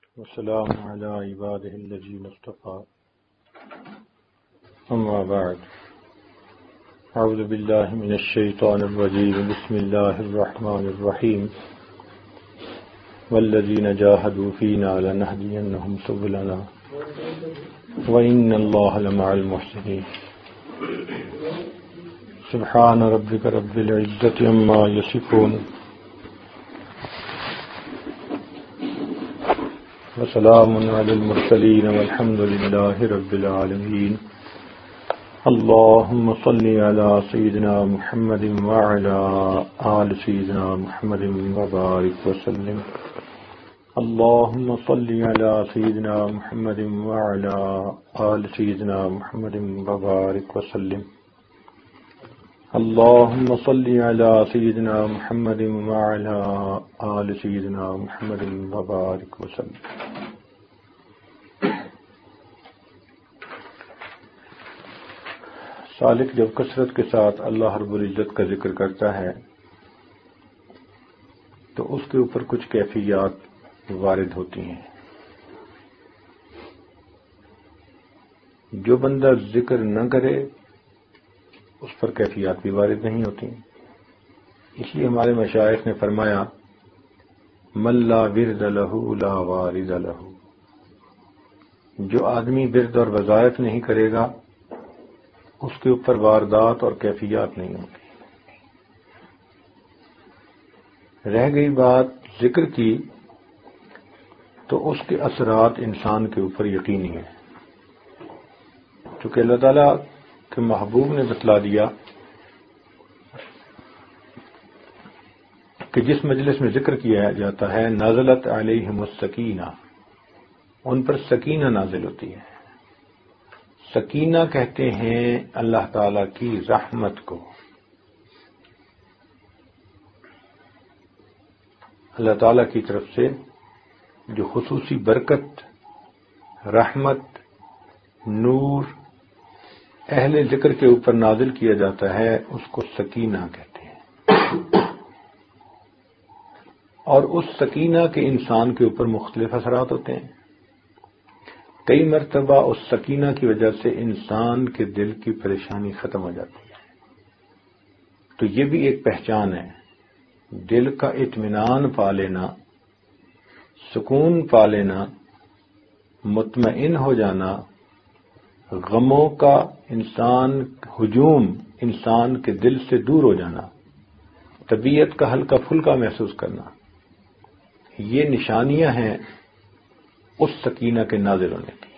والسلام على عباده الذين اصطفى أما بعد أعوذ بالله من الشيطان الرجيم بسم الله الرحمن الرحيم والذين جاهدوا فينا لنهدينهم سبلنا وإن الله لمع المحسنين سبحان ربك رب العزة عما يصفون وسلام على المرسلين والحمد لله رب العالمين اللهم صل على سيدنا محمد وعلى آل سيدنا محمد وبارك وسلم اللهم صل على سيدنا محمد وعلى آل سيدنا محمد وبارك وسلم اللهم صل على سيدنا محمد وعلى آل سيدنا محمد وبارك وسلم. سالک جب کثرت کے ساتھ اللہ رب العزت کا ذکر کرتا ہے تو اس کے اوپر کچھ کیفیات وارد ہوتی ہیں. جو بندہ ذکر نہ کرے اس پر کیفیات بھی وارد نہیں ہوتی. اس لیے ہمارے مشائخ نے فرمایا من لا ورد لہ لا وارد لہ. جو آدمی ورد اور وظائف نہیں کرے گا اس کے اوپر واردات اور کیفیات نہیں ہوتی. رہ گئی بات ذکر کی تو اس کے اثرات انسان کے اوپر یقینی ہیں. چونکہ اللہ تعالیٰ کہ محبوب نے بتلا دیا کہ جس مجلس میں ذکر کیا جاتا ہے نازلت علیہم السکینہ، ان پر سکینہ نازل ہوتی ہے. سکینہ کہتے ہیں اللہ تعالی کی رحمت کو. اللہ تعالی کی طرف سے جو خصوصی برکت، رحمت، نور اہل ذکر کے اوپر نازل کیا جاتا ہے اس کو سکینہ کہتے ہیں. اور اس سکینہ کے انسان کے اوپر مختلف اثرات ہوتے ہیں. کئی مرتبہ اس سکینہ کی وجہ سے انسان کے دل کی پریشانی ختم ہو جاتی ہے. تو یہ بھی ایک پہچان ہے. دل کا اطمینان پا لینا، سکون پا لینا، مطمئن ہو جانا، غموں کا ہجوم انسان کے دل سے دور ہو جانا، طبیعت کا ہلکا پھلکا محسوس کرنا، یہ نشانیاں ہیں اس سکینہ کے نازل ہونے کی.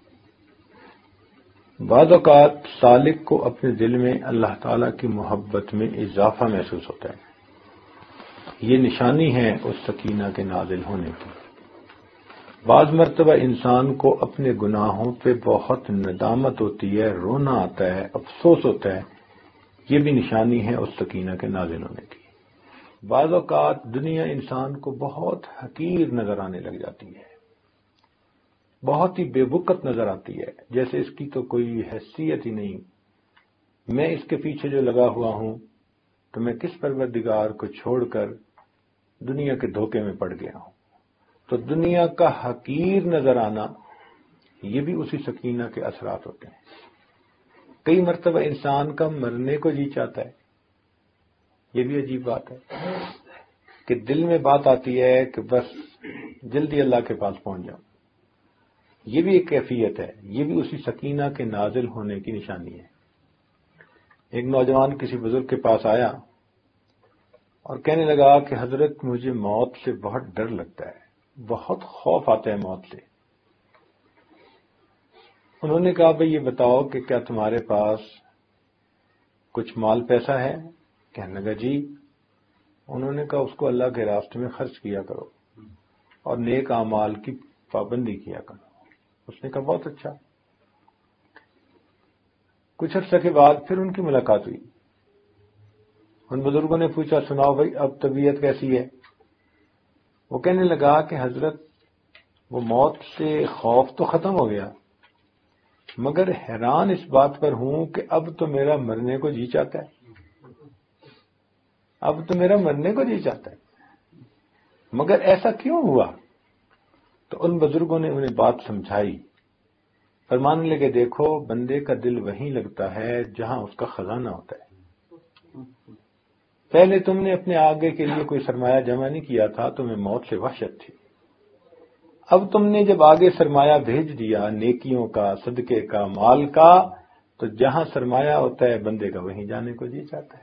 بعض اوقات سالک کو اپنے دل میں اللہ تعالی کی محبت میں اضافہ محسوس ہوتا ہے. یہ نشانی ہے اس سکینہ کے نازل ہونے کی. بعض مرتبہ انسان کو اپنے گناہوں پہ بہت ندامت ہوتی ہے، رونا آتا ہے، افسوس ہوتا ہے. یہ بھی نشانی ہے اس سکینہ کے نازل ہونے کی. بعض اوقات دنیا انسان کو بہت حقیر نظر آنے لگ جاتی ہے، بہت ہی بے وقت نظر آتی ہے، جیسے اس کی تو کوئی حیثیت ہی نہیں. میں اس کے پیچھے جو لگا ہوا ہوں تو میں کس پروردگار کو چھوڑ کر دنیا کے دھوکے میں پڑ گیا ہوں. تو دنیا کا حقیر نظر آنا یہ بھی اسی سکینہ کے اثرات ہوتے ہیں. کئی مرتبہ انسان کا مرنے کو جی چاہتا ہے. یہ بھی عجیب بات ہے کہ دل میں بات آتی ہے کہ بس جلدی اللہ کے پاس پہنچ جاؤں. یہ بھی ایک کیفیت ہے. یہ بھی اسی سکینہ کے نازل ہونے کی نشانی ہے. ایک نوجوان کسی بزرگ کے پاس آیا اور کہنے لگا کہ حضرت مجھے موت سے بہت ڈر لگتا ہے، بہت خوف آتا ہے موت سے. انہوں نے کہا بھئی یہ بتاؤ کہ کیا تمہارے پاس کچھ مال پیسہ ہے؟ کہنے لگا جی. انہوں نے کہا اس کو اللہ کے راستے میں خرچ کیا کرو اور نیک اعمال کی پابندی کیا کرو. اس نے کہا بہت اچھا. کچھ عرصے کے بعد پھر ان کی ملاقات ہوئی. ان بزرگوں نے پوچھا سناؤ بھائی اب طبیعت کیسی ہے؟ وہ کہنے لگا کہ حضرت وہ موت سے خوف تو ختم ہو گیا، مگر حیران اس بات پر ہوں کہ اب تو میرا مرنے کو جی چاہتا ہے. مگر ایسا کیوں ہوا؟ تو تو ان بزرگوں نے انہیں بات سمجھائی، فرمانے لگے دیکھو بندے کا دل وہیں لگتا ہے جہاں اس کا خزانہ ہوتا ہے۔ پہلے تم نے اپنے آگے کے لیے کوئی سرمایہ جمع نہیں کیا تھا، تمہیں موت سے وحشت تھی۔ اب تم نے جب آگے سرمایہ بھیج دیا نیکیوں کا، صدقے کا، مال کا، تو جہاں سرمایہ ہوتا ہے بندے کا وہیں جانے کو جی چاہتا ہے۔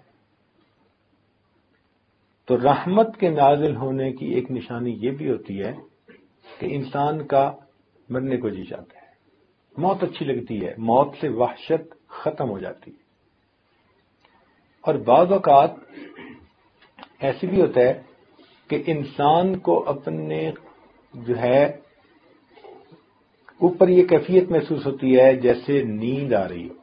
تو رحمت کے نازل ہونے کی ایک نشانی یہ بھی ہوتی ہے کہ انسان کا مرنے کو جی چاہتا ہے، موت اچھی لگتی ہے، موت سے وحشت ختم ہو جاتی ہے۔ اور بعض اوقات ایسی بھی ہوتا ہے کہ انسان کو اپنے جو ہے اوپر یہ کیفیت محسوس ہوتی ہے جیسے نیند آ رہی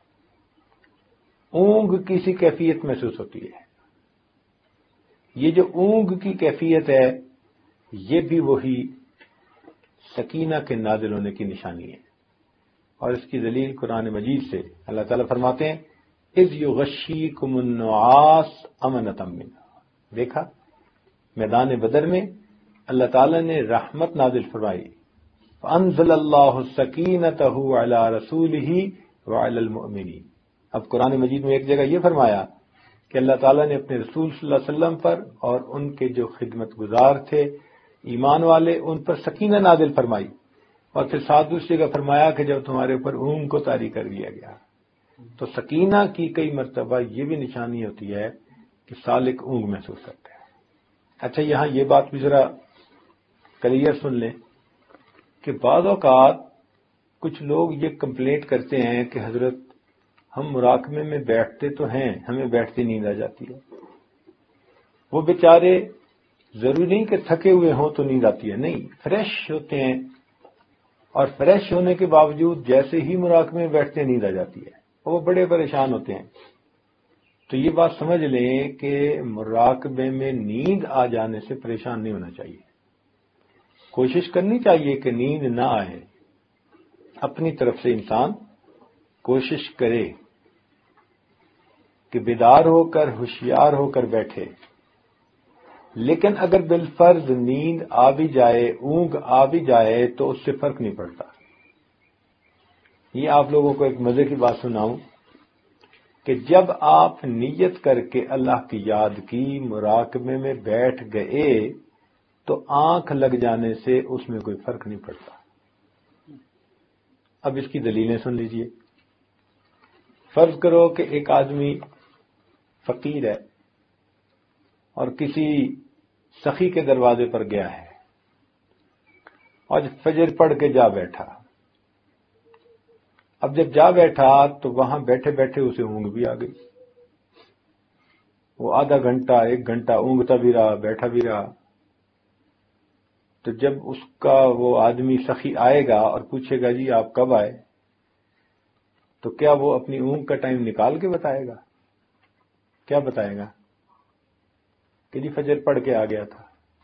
ہو، اونگ کی سی کیفیت محسوس ہوتی ہے۔ یہ جو اونگ کی کیفیت ہے یہ بھی وہی سکینہ کے نازل ہونے کی نشانی ہے، اور اس کی دلیل قرآن مجید سے اللہ تعالیٰ فرماتے ہیں اذ یغشیکم النعاس امنۃ منہ۔ دیکھا میدان بدر میں اللہ تعالیٰ نے رحمت نازل فرمائی، فانزل اللہ سکینتہ علی رسولہ وعلی المؤمنین۔ اب قرآن مجید میں ایک جگہ یہ فرمایا کہ اللہ تعالیٰ نے اپنے رسول صلی اللہ علیہ وسلم پر اور ان کے جو خدمت گزار تھے ایمان والے ان پر سکینہ نازل فرمائی، اور پھر ساتھ دوسری جگہ فرمایا کہ جب تمہارے اوپر اونگ کو طاری کر دیا گیا۔ تو سکینہ کی کئی مرتبہ یہ بھی نشانی ہوتی ہے کہ سالک اونگ محسوس کرتا ہے۔ اچھا یہاں یہ بات بھی ذرا کلیئر سن لیں کہ بعض اوقات کچھ لوگ یہ کمپلینٹ کرتے ہیں کہ حضرت ہم مراقبے میں بیٹھتے تو ہیں، ہمیں بیٹھتے نیند آ جاتی ہے۔ وہ بیچارے ضروری نہیں کہ تھکے ہوئے ہوں تو نیند آتی ہے، نہیں، فریش ہوتے ہیں، اور فریش ہونے کے باوجود جیسے ہی مراقبے میں بیٹھتے نیند آ جاتی ہے، وہ بڑے پریشان ہوتے ہیں۔ تو یہ بات سمجھ لیں کہ مراقبے میں نیند آ جانے سے پریشان نہیں ہونا چاہیے، کوشش کرنی چاہیے کہ نیند نہ آئے، اپنی طرف سے انسان کوشش کرے کہ بیدار ہو کر ہوشیار ہو کر بیٹھے، لیکن اگر بالفرض نیند آ بھی جائے، اونگ آ بھی جائے تو اس سے فرق نہیں پڑتا۔ یہ آپ لوگوں کو ایک مزے کی بات سناؤں کہ جب آپ نیت کر کے اللہ کی یاد کی، مراقبے میں بیٹھ گئے، تو آنکھ لگ جانے سے اس میں کوئی فرق نہیں پڑتا۔ اب اس کی دلیلیں سن لیجئے۔ فرض کرو کہ ایک آدمی فقیر ہے اور کسی سخی کے دروازے پر گیا ہے اور فجر پڑھ کے جا بیٹھا۔ اب جب جا بیٹھا تو وہاں بیٹھے بیٹھے اسے اونگ بھی آ گئی، وہ آدھا گھنٹہ ایک گھنٹہ اونگتا بھی رہا، بیٹھا بھی رہا۔ تو جب اس کا وہ آدمی سخی آئے گا اور پوچھے گا جی آپ کب آئے، تو کیا وہ اپنی اونگ کا ٹائم نکال کے بتائے گا؟ کیا بتائے گا کہ جی فجر پڑھ کے آ گیا تھا؟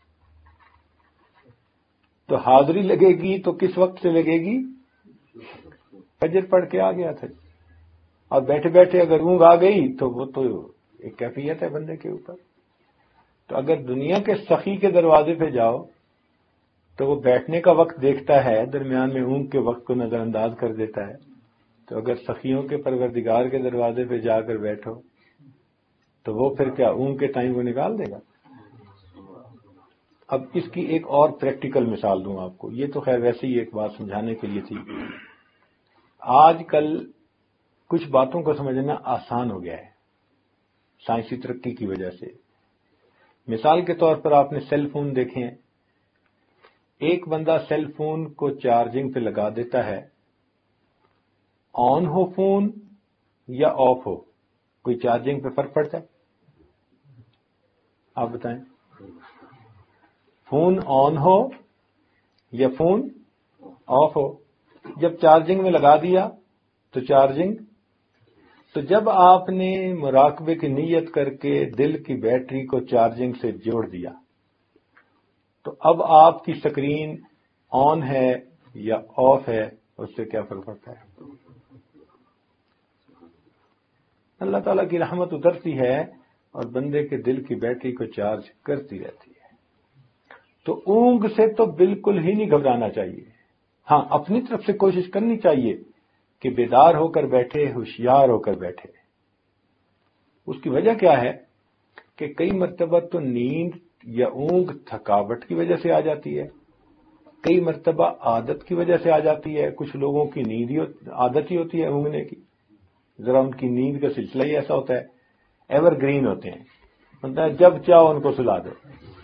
تو حاضری لگے گی تو کس وقت سے لگے گی؟ فجر پڑھ کے آ گیا تھا۔ اور بیٹھے بیٹھے اگر اونگ آ گئی تو وہ تو ایک کیفیت ہے بندے کے اوپر۔ تو اگر دنیا کے سخی کے دروازے پہ جاؤ تو وہ بیٹھنے کا وقت دیکھتا ہے، درمیان میں اونگ کے وقت کو نظر انداز کر دیتا ہے۔ تو اگر سخیوں کے پروردگار کے دروازے پہ جا کر بیٹھو تو وہ پھر کیا اونگ کے ٹائم کو نکال دے گا؟ اب اس کی ایک اور پریکٹیکل مثال دوں آپ کو، یہ تو خیر ویسے ہی ایک بات سمجھانے کے لیے تھی۔ آج کل کچھ باتوں کو سمجھنا آسان ہو گیا ہے سائنسی ترقی کی وجہ سے۔ مثال کے طور پر آپ نے سیل فون دیکھے ہیں، ایک بندہ سیل فون کو چارجنگ پہ لگا دیتا ہے، آن ہو فون یا آف ہو، کوئی چارجنگ پہ فرق پڑتا ہے؟ آپ بتائیں، فون آن ہو یا فون آف ہو، جب چارجنگ میں لگا دیا تو چارجنگ۔ تو جب آپ نے مراقبے کی نیت کر کے دل کی بیٹری کو چارجنگ سے جوڑ دیا تو اب آپ کی سکرین آن ہے یا آف ہے، اس سے کیا فرق پڑتا ہے؟ اللہ تعالیٰ کی رحمت اترتی ہے اور بندے کے دل کی بیٹری کو چارج کرتی رہتی ہے۔ تو اونگ سے تو بالکل ہی نہیں گھبرانا چاہیے. ہاں اپنی طرف سے کوشش کرنی چاہیے کہ بیدار ہو کر بیٹھے, ہوشیار ہو کر بیٹھے. اس کی وجہ کیا ہے کہ کئی مرتبہ تو نیند یا اونگ تھکاوٹ کی وجہ سے آ جاتی ہے, کئی مرتبہ عادت کی وجہ سے آ جاتی ہے. کچھ لوگوں کی نیند ہی عادت ہی ہوتی ہے اونگنے کی, ذرا ان کی نیند کا سلسلہ ہی ایسا ہوتا ہے, ایور گرین ہوتے ہیں, مطلب جب چاہو ان کو سلا دو.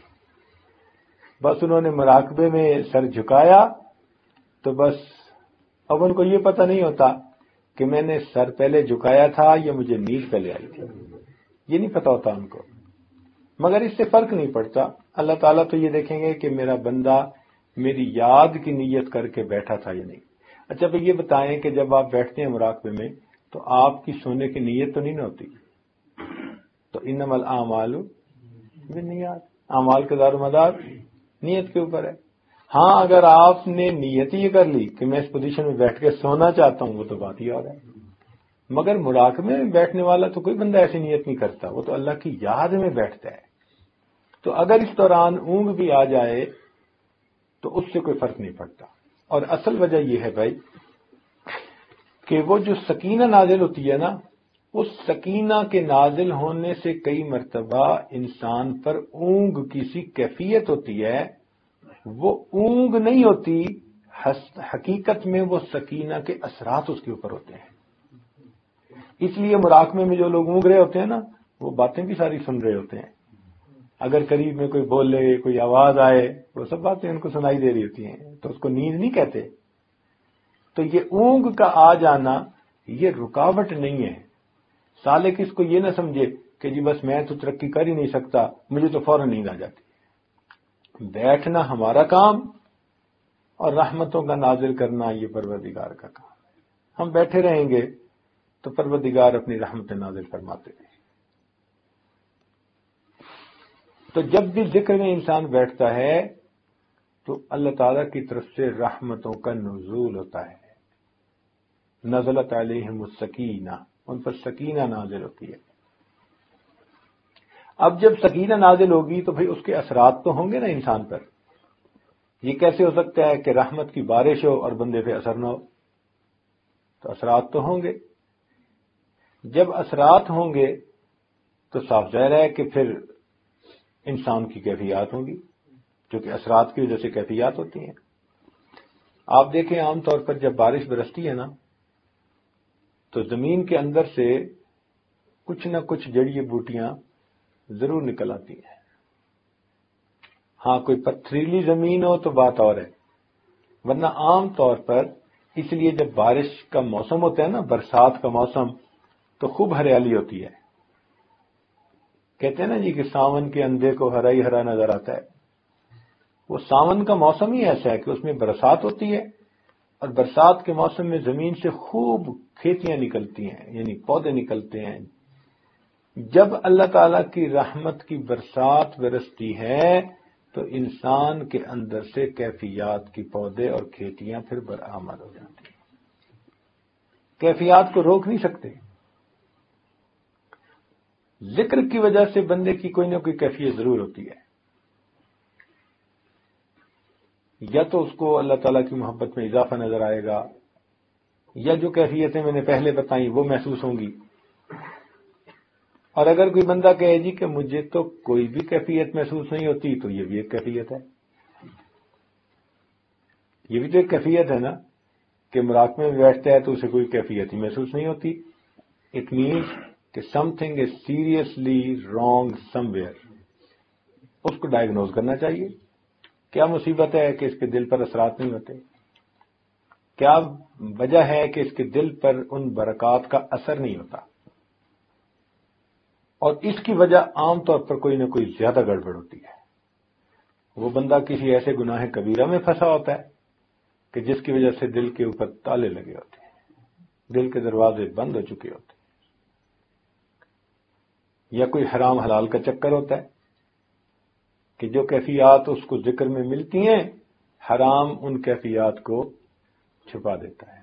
بس انہوں نے مراقبے میں سر جھکایا تو بس اب ان کو یہ پتہ نہیں ہوتا کہ میں نے سر پہلے جھکایا تھا یا مجھے نیند پہلے آئی تھی, یہ نہیں پتہ ہوتا ان کو. مگر اس سے فرق نہیں پڑتا, اللہ تعالیٰ تو یہ دیکھیں گے کہ میرا بندہ میری یاد کی نیت کر کے بیٹھا تھا یا نہیں. اچھا بھئی یہ بتائیں کہ جب آپ بیٹھتے ہیں مراقبے میں تو آپ کی سونے کی نیت تو نہیں نہ ہوتی, تو انما الاعمال بالنیات, اعمال کا دار و مدار نیت کے اوپر ہے. ہاں اگر آپ نے نیت یہ کر لی کہ میں اس پوزیشن میں بیٹھ کے سونا چاہتا ہوں, وہ تو بات ہی اور ہے. مگر مراقبے میں بیٹھنے والا تو کوئی بندہ ایسی نیت نہیں کرتا, وہ تو اللہ کی یاد میں بیٹھتا ہے. تو اگر اس دوران اونگ بھی آ جائے تو اس سے کوئی فرق نہیں پڑتا. اور اصل وجہ یہ ہے بھائی کہ وہ جو سکینہ نازل ہوتی ہے نا, اس سکینہ کے نازل ہونے سے کئی مرتبہ انسان پر اونگ کی سی کیفیت ہوتی ہے, وہ اونگ نہیں ہوتی, حقیقت میں وہ سکینہ کے اثرات اس کے اوپر ہوتے ہیں. اس لیے مراقبے میں جو لوگ اونگ رہے ہوتے ہیں نا, وہ باتیں بھی ساری سن رہے ہوتے ہیں. اگر قریب میں کوئی بولے, کوئی آواز آئے, وہ سب باتیں ان کو سنائی دے رہی ہوتی ہیں, تو اس کو نیند نہیں کہتے. تو یہ اونگ کا آ جانا یہ رکاوٹ نہیں ہے. سالک اس کو یہ نہ سمجھے کہ جی بس میں تو ترقی کر ہی نہیں سکتا, مجھے تو فوراً نیند آ جاتی. بیٹھنا ہمارا کام اور رحمتوں کا نازل کرنا یہ پروردگار کا کام. ہم بیٹھے رہیں گے تو پروردگار اپنی رحمت نازل فرماتے رہیں. تو جب بھی ذکر میں انسان بیٹھتا ہے تو اللہ تعالیٰ کی طرف سے رحمتوں کا نزول ہوتا ہے. نزلت علیہم السکینہ, ان پر سکینہ نازل ہوتی ہے. اب جب سکینہ نازل ہوگی تو بھئی اس کے اثرات تو ہوں گے نا انسان پر. یہ کیسے ہو سکتا ہے کہ رحمت کی بارش ہو اور بندے پہ اثر نہ ہو؟ تو اثرات تو ہوں گے. جب اثرات ہوں گے تو صاف ظاہر ہے کہ پھر انسان کی کیفیات ہوں گی, کیونکہ اثرات کی وجہ سے کیفیات ہوتی ہیں. آپ دیکھیں عام طور پر جب بارش برستی ہے نا تو زمین کے اندر سے کچھ نہ کچھ جڑی بوٹیاں ضرور نکل آتی ہیں. ہاں کوئی پتھریلی زمین ہو تو بات اور ہے, ورنہ عام طور پر اس لیے جب بارش کا موسم ہوتا ہے نا, برسات کا موسم, تو خوب ہریالی ہوتی ہے. کہتے ہیں نا جی کہ ساون کے اندھے کو ہرا ہی ہرا نظر آتا ہے. وہ ساون کا موسم ہی ایسا ہے کہ اس میں برسات ہوتی ہے, اور برسات کے موسم میں زمین سے خوب کھیتیاں نکلتی ہیں, یعنی پودے نکلتے ہیں. جب اللہ تعالیٰ کی رحمت کی برسات برستی ہے تو انسان کے اندر سے کیفیات کی پودے اور کھیتیاں پھر برآمد ہو جاتی ہیں. کیفیات کو روک نہیں سکتے. ذکر کی وجہ سے بندے کی کوئی نہ کوئی کیفیت ضرور ہوتی ہے. یا تو اس کو اللہ تعالیٰ کی محبت میں اضافہ نظر آئے گا, یا جو کیفیتیں میں نے پہلے بتائیں وہ محسوس ہوں گی. اور اگر کوئی بندہ کہے جی کہ مجھے تو کوئی بھی کیفیت محسوس نہیں ہوتی, تو یہ بھی ایک کیفیت ہے. یہ بھی تو ایک کیفیت ہے نا کہ مراقبے میں بیٹھتا ہے تو اسے کوئی کیفیت ہی محسوس نہیں ہوتی. اٹ مینس کہ something is seriously wrong somewhere. اس کو ڈائگنوز کرنا چاہیے. کیا مصیبت ہے کہ اس کے دل پر اثرات نہیں ہوتے؟ کیا وجہ ہے کہ اس کے دل پر ان برکات کا اثر نہیں ہوتا؟ اور اس کی وجہ عام طور پر کوئی نہ کوئی زیادہ گڑبڑ ہوتی ہے. وہ بندہ کسی ایسے گناہ کبیرہ میں پھنسا ہوتا ہے کہ جس کی وجہ سے دل کے اوپر تالے لگے ہوتے ہیں, دل کے دروازے بند ہو چکے ہوتے ہیں. یا کوئی حرام حلال کا چکر ہوتا ہے کہ جو کیفیات اس کو ذکر میں ملتی ہیں, حرام ان کیفیات کو چھپا دیتا ہے.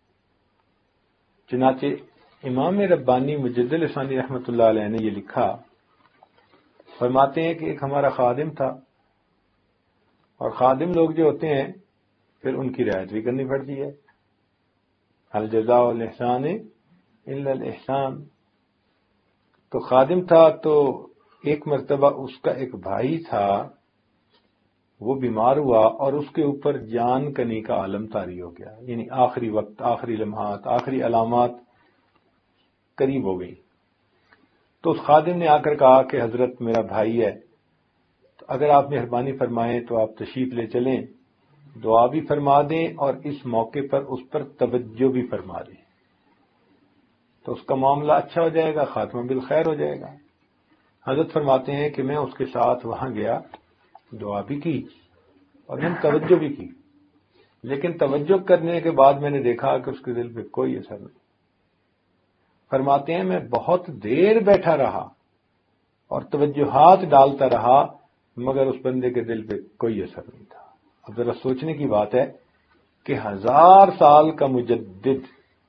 چنانچہ امام ربانی مجد لسانی رحمۃ اللہ علیہ نے یہ لکھا, فرماتے ہیں کہ ایک ہمارا خادم تھا, اور خادم لوگ جو ہوتے ہیں پھر ان کی رعایت بھی کرنی پڑتی ہے. هل جزاء الاحسان الا الاحسان. تو خادم تھا تو ایک مرتبہ اس کا ایک بھائی تھا، وہ بیمار ہوا اور اس کے اوپر جان کنی کا عالم طاری ہو گیا، یعنی آخری وقت، آخری لمحات، آخری علامات قریب ہو گئی. تو اس خادم نے آ کر کہا کہ حضرت میرا بھائی ہے، تو اگر آپ مہربانی فرمائیں تو آپ تشریف لے چلیں، دعا بھی فرما دیں اور اس موقع پر اس پر توجہ بھی فرما دیں، تو اس کا معاملہ اچھا ہو جائے گا، خاتمہ بالخیر ہو جائے گا. حضرت فرماتے ہیں کہ میں اس کے ساتھ وہاں گیا، دعا بھی کی اور میں نے توجہ بھی کی، لیکن توجہ کرنے کے بعد میں نے دیکھا کہ اس کے دل پہ کوئی اثر نہیں. فرماتے ہیں میں بہت دیر بیٹھا رہا اور توجہات ڈالتا رہا مگر اس بندے کے دل پہ کوئی اثر نہیں تھا. اب ذرا سوچنے کی بات ہے کہ 1000 سال کا مجدد،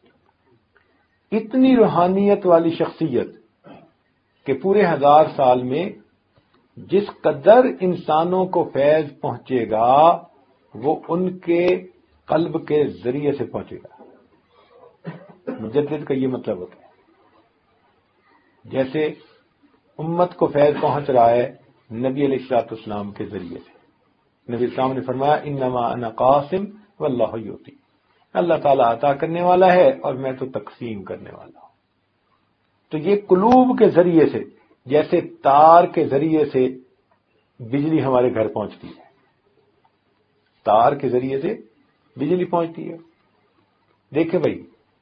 اتنی روحانیت والی شخصیت کہ پورے 1000 سال میں جس قدر انسانوں کو فیض پہنچے گا وہ ان کے قلب کے ذریعے سے پہنچے گا. مجدد کا یہ مطلب ہوتا ہے جیسے امت کو فیض پہنچ رہا ہے نبی علیہ الصلوۃ والسلام کے ذریعے سے. نبی السلام نے فرمایا انما انا قاسم واللہ یعطی، اللہ تعالیٰ عطا کرنے والا ہے اور میں تو تقسیم کرنے والا ہوں. تو یہ قلوب کے ذریعے سے، جیسے تار کے ذریعے سے بجلی ہمارے گھر پہنچتی ہے، تار کے ذریعے سے بجلی پہنچتی ہے. دیکھیں بھائی،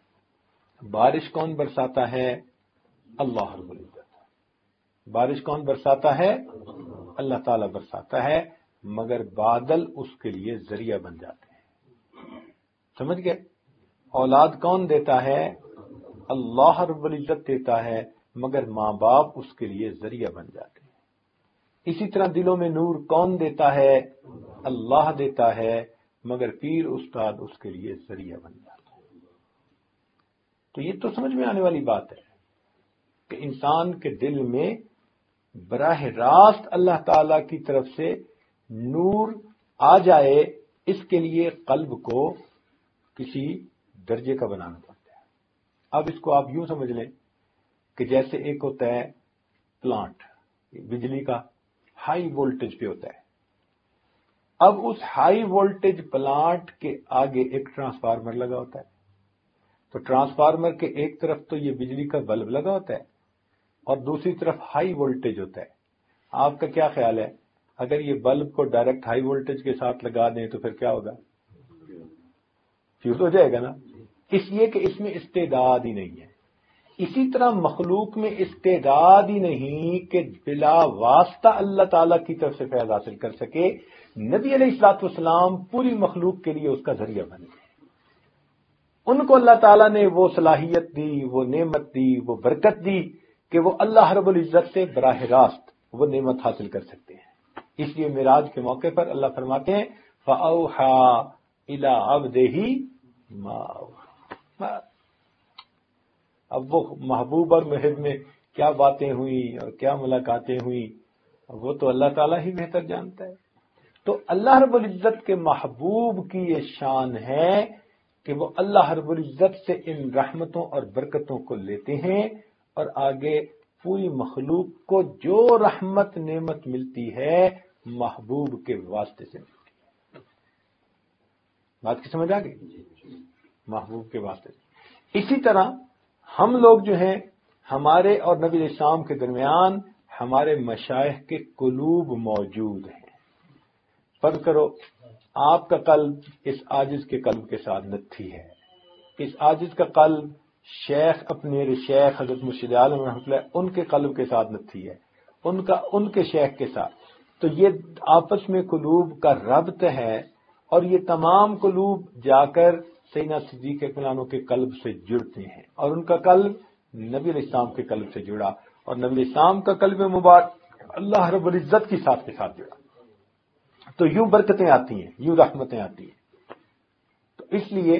بارش کون برساتا ہے؟ اللہ رب العزت. بارش کون برساتا ہے؟ اللہ تعالیٰ برساتا ہے، مگر بادل اس کے لیے ذریعہ بن جاتے ہیں. سمجھ گئے؟ اولاد کون دیتا ہے؟ اللہ رب العزت دیتا ہے، مگر ماں باپ اس کے لیے ذریعہ بن جاتے ہیں. اسی طرح دلوں میں نور کون دیتا ہے؟ اللہ دیتا ہے، مگر پیر استاد اس کے لیے ذریعہ بن جاتا ہے. تو یہ تو سمجھ میں آنے والی بات ہے کہ انسان کے دل میں براہ راست اللہ تعالی کی طرف سے نور آ جائے، اس کے لیے قلب کو کسی درجے کا بنانا پڑتا ہے. اب اس کو آپ یوں سمجھ لیں کہ جیسے ایک ہوتا ہے پلانٹ، بجلی کا ہائی وولٹیج پہ ہوتا ہے. اب اس ہائی وولٹیج پلانٹ کے آگے ایک ٹرانسفارمر لگا ہوتا ہے. تو ٹرانسفارمر کے ایک طرف تو یہ بجلی کا بلب لگا ہوتا ہے اور دوسری طرف ہائی وولٹیج ہوتا ہے. آپ کا کیا خیال ہے اگر یہ بلب کو ڈائریکٹ ہائی وولٹیج کے ساتھ لگا دیں تو پھر کیا ہوگا؟ فیوز ہو جائے گا نا. اس لیے کہ اس میں استعداد ہی نہیں ہے. اسی طرح مخلوق میں استعداد ہی نہیں کہ بلا واسطہ اللہ تعالی کی طرف سے فیض حاصل کر سکے. نبی علیہ الصلوۃ والسلام پوری مخلوق کے لیے اس کا ذریعہ بن گئے. ان کو اللہ تعالیٰ نے وہ صلاحیت دی، وہ نعمت دی، وہ برکت دی کہ وہ اللہ رب العزت سے براہ راست وہ نعمت حاصل کر سکتے ہیں. اس لیے معراج کے موقع پر اللہ فرماتے ہیں فَأَوْحَىٰ إِلَىٰ عَبْدِهِ مَا أَوْحَىٰ. اب وہ محبوب اور محب میں کیا باتیں ہوئیں اور کیا ملاقاتیں ہوئیں وہ تو اللہ تعالیٰ ہی بہتر جانتا ہے. تو اللہ رب العزت کے محبوب کی یہ شان ہے کہ وہ اللہ رب العزت سے ان رحمتوں اور برکتوں کو لیتے ہیں اور آگے پوری مخلوق کو جو رحمت نعمت ملتی ہے محبوب کے واسطے سے ملتی ہے. بات کی سمجھ آ گئی؟ محبوب کے واسطے سے. اسی طرح ہم لوگ جو ہیں ہمارے اور نبی علیہ السلام کے درمیان ہمارے مشائخ کے قلوب موجود ہیں. فرض کرو آپ کا قلب اس عاجز کے قلب کے ساتھ نتھی ہے، اس عاجز کا قلب شیخ اپنے شیخ حضرت مرشد عالم رحمۃ اللہ ان کے قلب کے ساتھ نتھی ہے، ان کے شیخ کے ساتھ. تو یہ آپس میں قلوب کا ربط ہے اور یہ تمام قلوب جا کر سیدنا صدیق اکبر کے قلب سے جڑتے ہیں اور ان کا قلب نبی علیہ السلام کے قلب سے جڑا اور نبی علیہ السلام کا قلب مبارک اللہ رب العزت کی ساتھ کے ساتھ جڑا. تو یوں برکتیں آتی ہیں، یوں رحمتیں آتی ہیں. تو اس لیے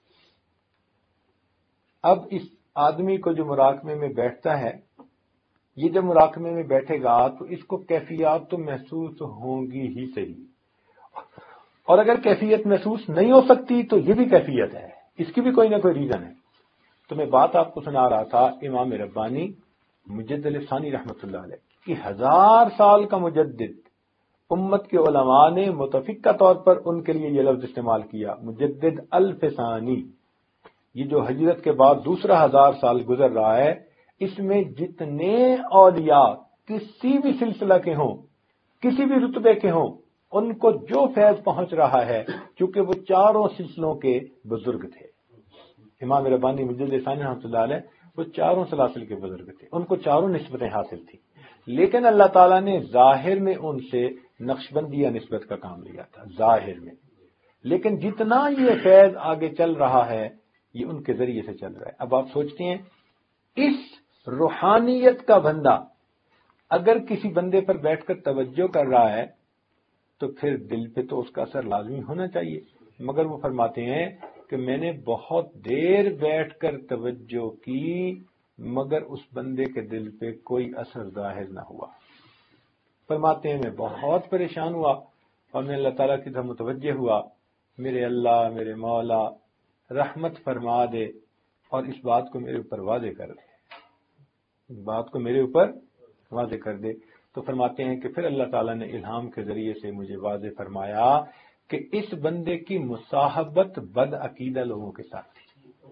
اب اس آدمی کو جو مراقبے میں بیٹھتا ہے یہ جب مراقبے میں بیٹھے گا تو اس کو کیفیات تو محسوس ہوں گی ہی صحیح، اور اگر کیفیت محسوس نہیں ہو سکتی تو یہ بھی کیفیت ہے، اس کی بھی کوئی نہ کوئی ریزن ہے۔ تو میں بات آپ کو سنا رہا تھا امام ربانی مجدد ثانی رحمۃ اللہ علیہ کہ 1000 سال کا مجدد، امت کے علماء نے متفقہ طور پر ان کے لیے یہ لفظ استعمال کیا، مجدد الف ثانی۔ یہ جو ہجرت کے بعد دوسرا 1000 سال گزر رہا ہے، اس میں جتنے اولیاء کسی بھی سلسلہ کے ہوں، کسی بھی رتبے کے ہوں، ان کو جو فیض پہنچ رہا ہے، چونکہ وہ چاروں سلسلوں کے بزرگ تھے، امام ربانی مجدد ثانی رحمۃ اللہ علیہ وہ چاروں سلاسل کے بزرگ تھے، ان کو چاروں نسبتیں حاصل تھیں، لیکن اللہ تعالیٰ نے ظاہر میں ان سے نقشبندیہ نسبت کا کام لیا تھا ظاہر میں، لیکن جتنا یہ فیض آگے چل رہا ہے یہ ان کے ذریعے سے چل رہا ہے۔ اب آپ سوچتے ہیں اس روحانیت کا بندہ اگر کسی بندے پر بیٹھ کر توجہ کر رہا ہے تو پھر دل پہ تو اس کا اثر لازمی ہونا چاہیے، مگر وہ فرماتے ہیں کہ میں نے بہت دیر بیٹھ کر توجہ کی مگر اس بندے کے دل پہ کوئی اثر ظاہر نہ ہوا۔ فرماتے ہیں میں بہت پریشان ہوا اور میں اللہ تعالیٰ کی طرف متوجہ ہوا، میرے اللہ میرے مولا رحمت فرما دے اور اس بات کو میرے اوپر واضح کر دے، اس بات کو میرے اوپر واضح کر دے۔ تو فرماتے ہیں کہ پھر اللہ تعالیٰ نے الہام کے ذریعے سے مجھے واضح فرمایا کہ اس بندے کی مصاحبت بد عقیدہ لوگوں کے ساتھ تھی،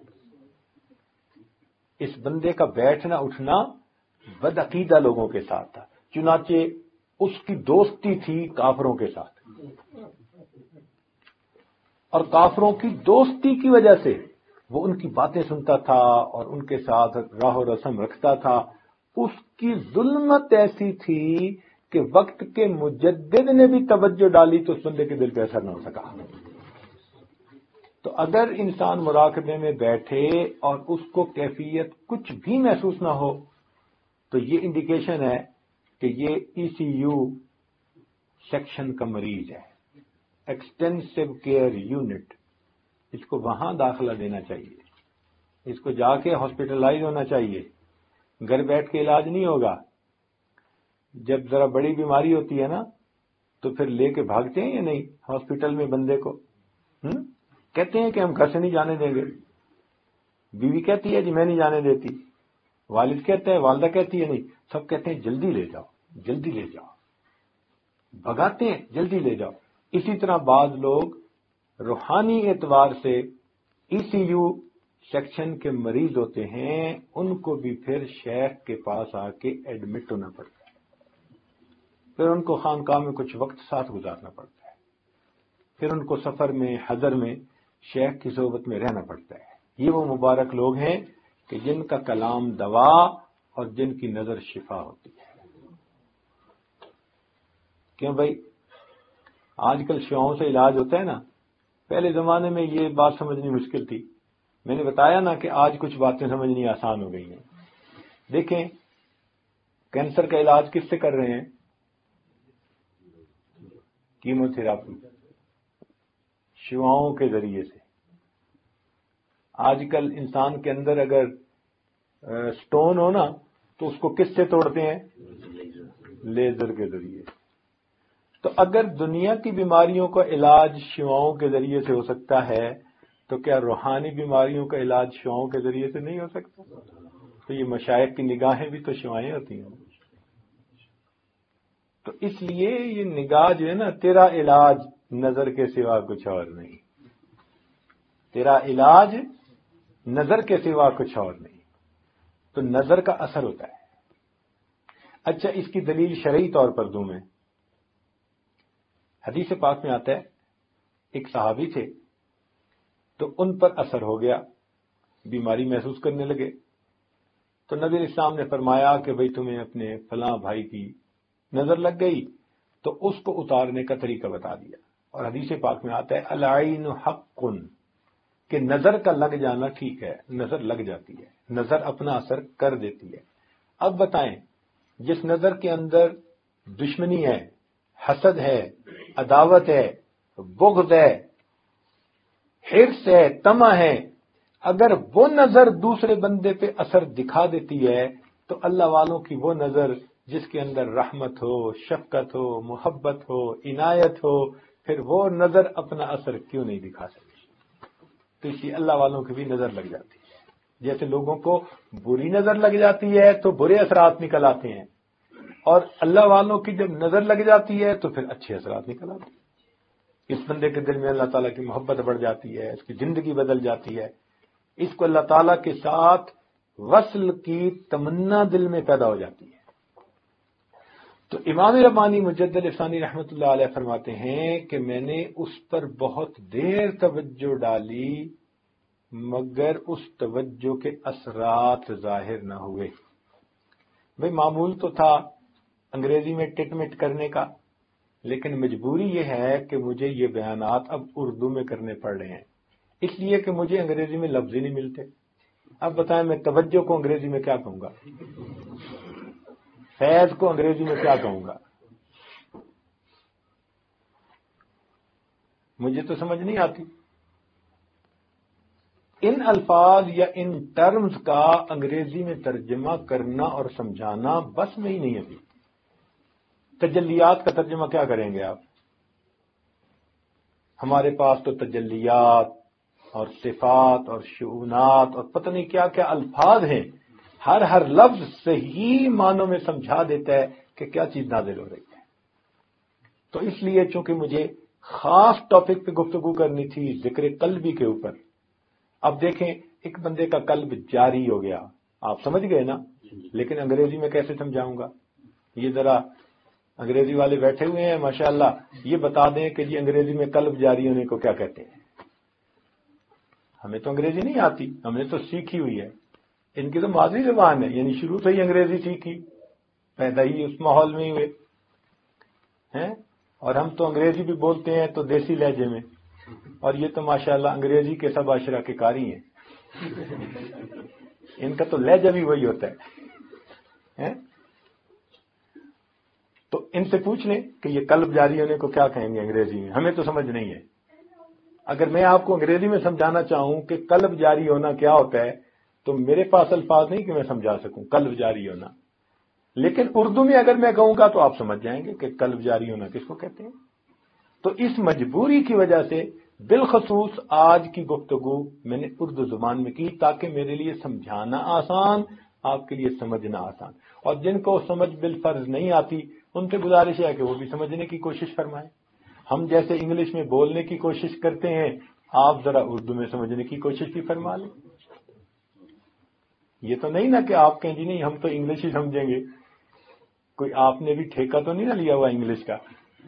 اس بندے کا بیٹھنا اٹھنا بد عقیدہ لوگوں کے ساتھ تھا، چنانچہ اس کی دوستی تھی کافروں کے ساتھ، اور کافروں کی دوستی کی وجہ سے وہ ان کی باتیں سنتا تھا اور ان کے ساتھ راہ و رسم رکھتا تھا۔ اس کی ظلمت ایسی تھی کہ وقت کے مجدد نے بھی توجہ ڈالی تو اس بندے کے دل پہ اثر نہ ہو سکا۔ تو اگر انسان مراقبے میں بیٹھے اور اس کو کیفیت کچھ بھی محسوس نہ ہو تو یہ انڈیکیشن ہے کہ یہ ای سی یو سیکشن کا مریض ہے، ایکسٹینسو کیئر یونٹ، اس کو وہاں داخلہ دینا چاہیے، اس کو جا کے ہاسپٹلائز ہونا چاہیے، گھر بیٹھ کے علاج نہیں ہوگا۔ جب ذرا بڑی بیماری ہوتی ہے نا تو پھر لے کے بھاگتے ہیں یا نہیں ہاسپٹل میں بندے کو، کہتے ہیں کہ ہم گھر سے نہیں جانے دیں گے، بیوی کہتی ہے جی میں نہیں جانے دیتی، والد کہتا ہے، والدہ کہتی ہے نہیں، سب کہتے ہیں جلدی لے جاؤ جلدی لے جاؤ، بھگاتے ہیں جلدی لے جاؤ۔ اسی طرح بعض لوگ روحانی اعتبار سے ای سی یو سیکشن کے مریض ہوتے ہیں، ان کو بھی پھر شیخ کے پاس آ کے ایڈمٹ ہونا پڑتا ہے، پھر ان کو خانقاہ میں کچھ وقت ساتھ گزارنا پڑتا ہے، پھر ان کو سفر میں حضر میں شیخ کی صحبت میں رہنا پڑتا ہے۔ یہ وہ مبارک لوگ ہیں کہ جن کا کلام دوا اور جن کی نظر شفا ہوتی ہے۔ کیوں بھائی آج کل شیعوں سے علاج ہوتا ہے نا، پہلے زمانے میں یہ بات سمجھنی مشکل تھی، میں نے بتایا نا کہ آج کچھ باتیں سمجھنی آسان ہو گئی ہیں۔ دیکھیں کینسر کا علاج کس سے کر رہے ہیں؟ کیمو تھراپی، شیعوں کے ذریعے سے۔ آج کل انسان کے اندر اگر سٹون ہو نا تو اس کو کس سے توڑتے ہیں؟ لیزر کے ذریعے۔ تو اگر دنیا کی بیماریوں کا علاج شیعوں کے ذریعے سے ہو سکتا ہے تو کیا روحانی بیماریوں کا علاج شیعوں کے ذریعے سے نہیں ہو سکتا؟ تو یہ مشائخ کی نگاہیں بھی تو شیعیں ہوتی ہیں۔ تو اس لیے یہ نگاہ جو ہے نا، تیرا علاج نظر کے سوا کچھ اور نہیں، تیرا علاج نظر کے سوا کچھ اور نہیں، تو نظر کا اثر ہوتا ہے۔ اچھا اس کی دلیل شرعی طور پر دوں میں، حدیث پاک میں آتا ہے ایک صحابی تھے تو ان پر اثر ہو گیا، بیماری محسوس کرنے لگے، تو نبی اسلام نے فرمایا کہ بھئی تمہیں اپنے فلاں بھائی کی نظر لگ گئی، تو اس کو اتارنے کا طریقہ بتا دیا۔ اور حدیث پاک میں آتا ہے العین حق، کہ نظر کا لگ جانا ٹھیک ہے، نظر لگ جاتی ہے، نظر اپنا اثر کر دیتی ہے۔ اب بتائیں جس نظر کے اندر دشمنی ہے، حسد ہے، عداوت ہے، بغض ہے، حرص ہے، طمع ہے، اگر وہ نظر دوسرے بندے پہ اثر دکھا دیتی ہے تو اللہ والوں کی وہ نظر جس کے اندر رحمت ہو، شفقت ہو، محبت ہو، عنایت ہو، پھر وہ نظر اپنا اثر کیوں نہیں دکھا سکتی؟ تو اسی اللہ والوں کی بھی نظر لگ جاتی ہے۔ جیسے لوگوں کو بری نظر لگ جاتی ہے تو برے اثرات نکل آتے ہیں، اور اللہ والوں کی جب نظر لگ جاتی ہے تو پھر اچھے اثرات نکل آتے ہیں۔ اس بندے کے دل میں اللہ تعالیٰ کی محبت بڑھ جاتی ہے، اس کی زندگی بدل جاتی ہے، اس کو اللہ تعالیٰ کے ساتھ وصل کی تمنا دل میں پیدا ہو جاتی ہے۔ تو امام ربانی مجدد ثانی رحمۃ اللہ علیہ فرماتے ہیں کہ میں نے اس پر بہت دیر توجہ ڈالی مگر اس توجہ کے اثرات ظاہر نہ ہوئے۔ بھئی معمول تو تھا انگریزی میں ٹٹ مٹ کرنے کا، لیکن مجبوری یہ ہے کہ مجھے یہ بیانات اب اردو میں کرنے پڑ رہے ہیں، اس لیے کہ مجھے انگریزی میں لفظ ہی نہیں ملتے۔ اب بتائیں میں توجہ کو انگریزی میں کیا کہوں گا؟ فیض کو انگریزی میں کیا کہوں گا؟ مجھے تو سمجھ نہیں آتی۔ ان الفاظ یا ان ٹرمز کا انگریزی میں ترجمہ کرنا اور سمجھانا بس میں ہی نہیں ابھی۔ تجلیات کا ترجمہ کیا کریں گے آپ؟ ہمارے پاس تو تجلیات اور صفات اور شؤونات اور پتہ نہیں کیا کیا الفاظ ہیں، ہر لفظ صحیح معنوں میں سمجھا دیتا ہے کہ کیا چیز نازل ہو رہی ہے۔ تو اس لیے چونکہ مجھے خاص ٹاپک پہ گفتگو کرنی تھی، ذکر قلبی کے اوپر، اب دیکھیں ایک بندے کا قلب جاری ہو گیا، آپ سمجھ گئے نا، لیکن انگریزی میں کیسے سمجھاؤں گا؟ یہ ذرا انگریزی والے بیٹھے ہوئے ہیں ماشاءاللہ، یہ بتا دیں کہ جی انگریزی میں قلب جاری ہونے کو کیا کہتے ہیں؟ ہمیں تو انگریزی نہیں آتی، ہم نے تو سیکھی ہوئی ہے، ان کی تو مادری زبان ہے، یعنی شروع سے ہی انگریزی سیکھی، پیدا ہی اس ماحول میں ہی ہوئے ہیں، اور ہم تو انگریزی بھی بولتے ہیں تو دیسی لہجے میں، اور یہ تو ماشاءاللہ انگریزی کے سب عشرہ کے قاری ہیں، ان کا تو لہجہ بھی وہی ہوتا ہے۔ تو ان سے پوچھ لیں کہ یہ قلب جاری ہونے کو کیا کہیں گے انگریزی میں، ہمیں تو سمجھ نہیں ہے۔ اگر میں آپ کو انگریزی میں سمجھانا چاہوں کہ قلب جاری ہونا کیا ہوتا ہے تو میرے پاس الفاظ نہیں کہ میں سمجھا سکوں قلب جاری ہونا، لیکن اردو میں اگر میں کہوں گا تو آپ سمجھ جائیں گے کہ قلب جاری ہونا کس کو کہتے ہیں۔ تو اس مجبوری کی وجہ سے بالخصوص آج کی گفتگو میں نے اردو زبان میں کی تاکہ میرے لیے سمجھانا آسان، آپ کے لیے سمجھنا آسان، اور جن کو سمجھ بالفرض نہیں آتی ان سے گزارش ہے کہ وہ بھی سمجھنے کی کوشش فرمائیں۔ ہم جیسے انگلش میں بولنے کی کوشش کرتے ہیں، آپ ذرا اردو میں سمجھنے کی کوشش بھی فرما لیں۔ یہ تو نہیں نا کہ آپ کہیں جی نہیں ہم تو انگلش ہی سمجھیں گے، کوئی آپ نے بھی ٹھیکہ تو نہیں نہ لیا ہوا انگلش کا؟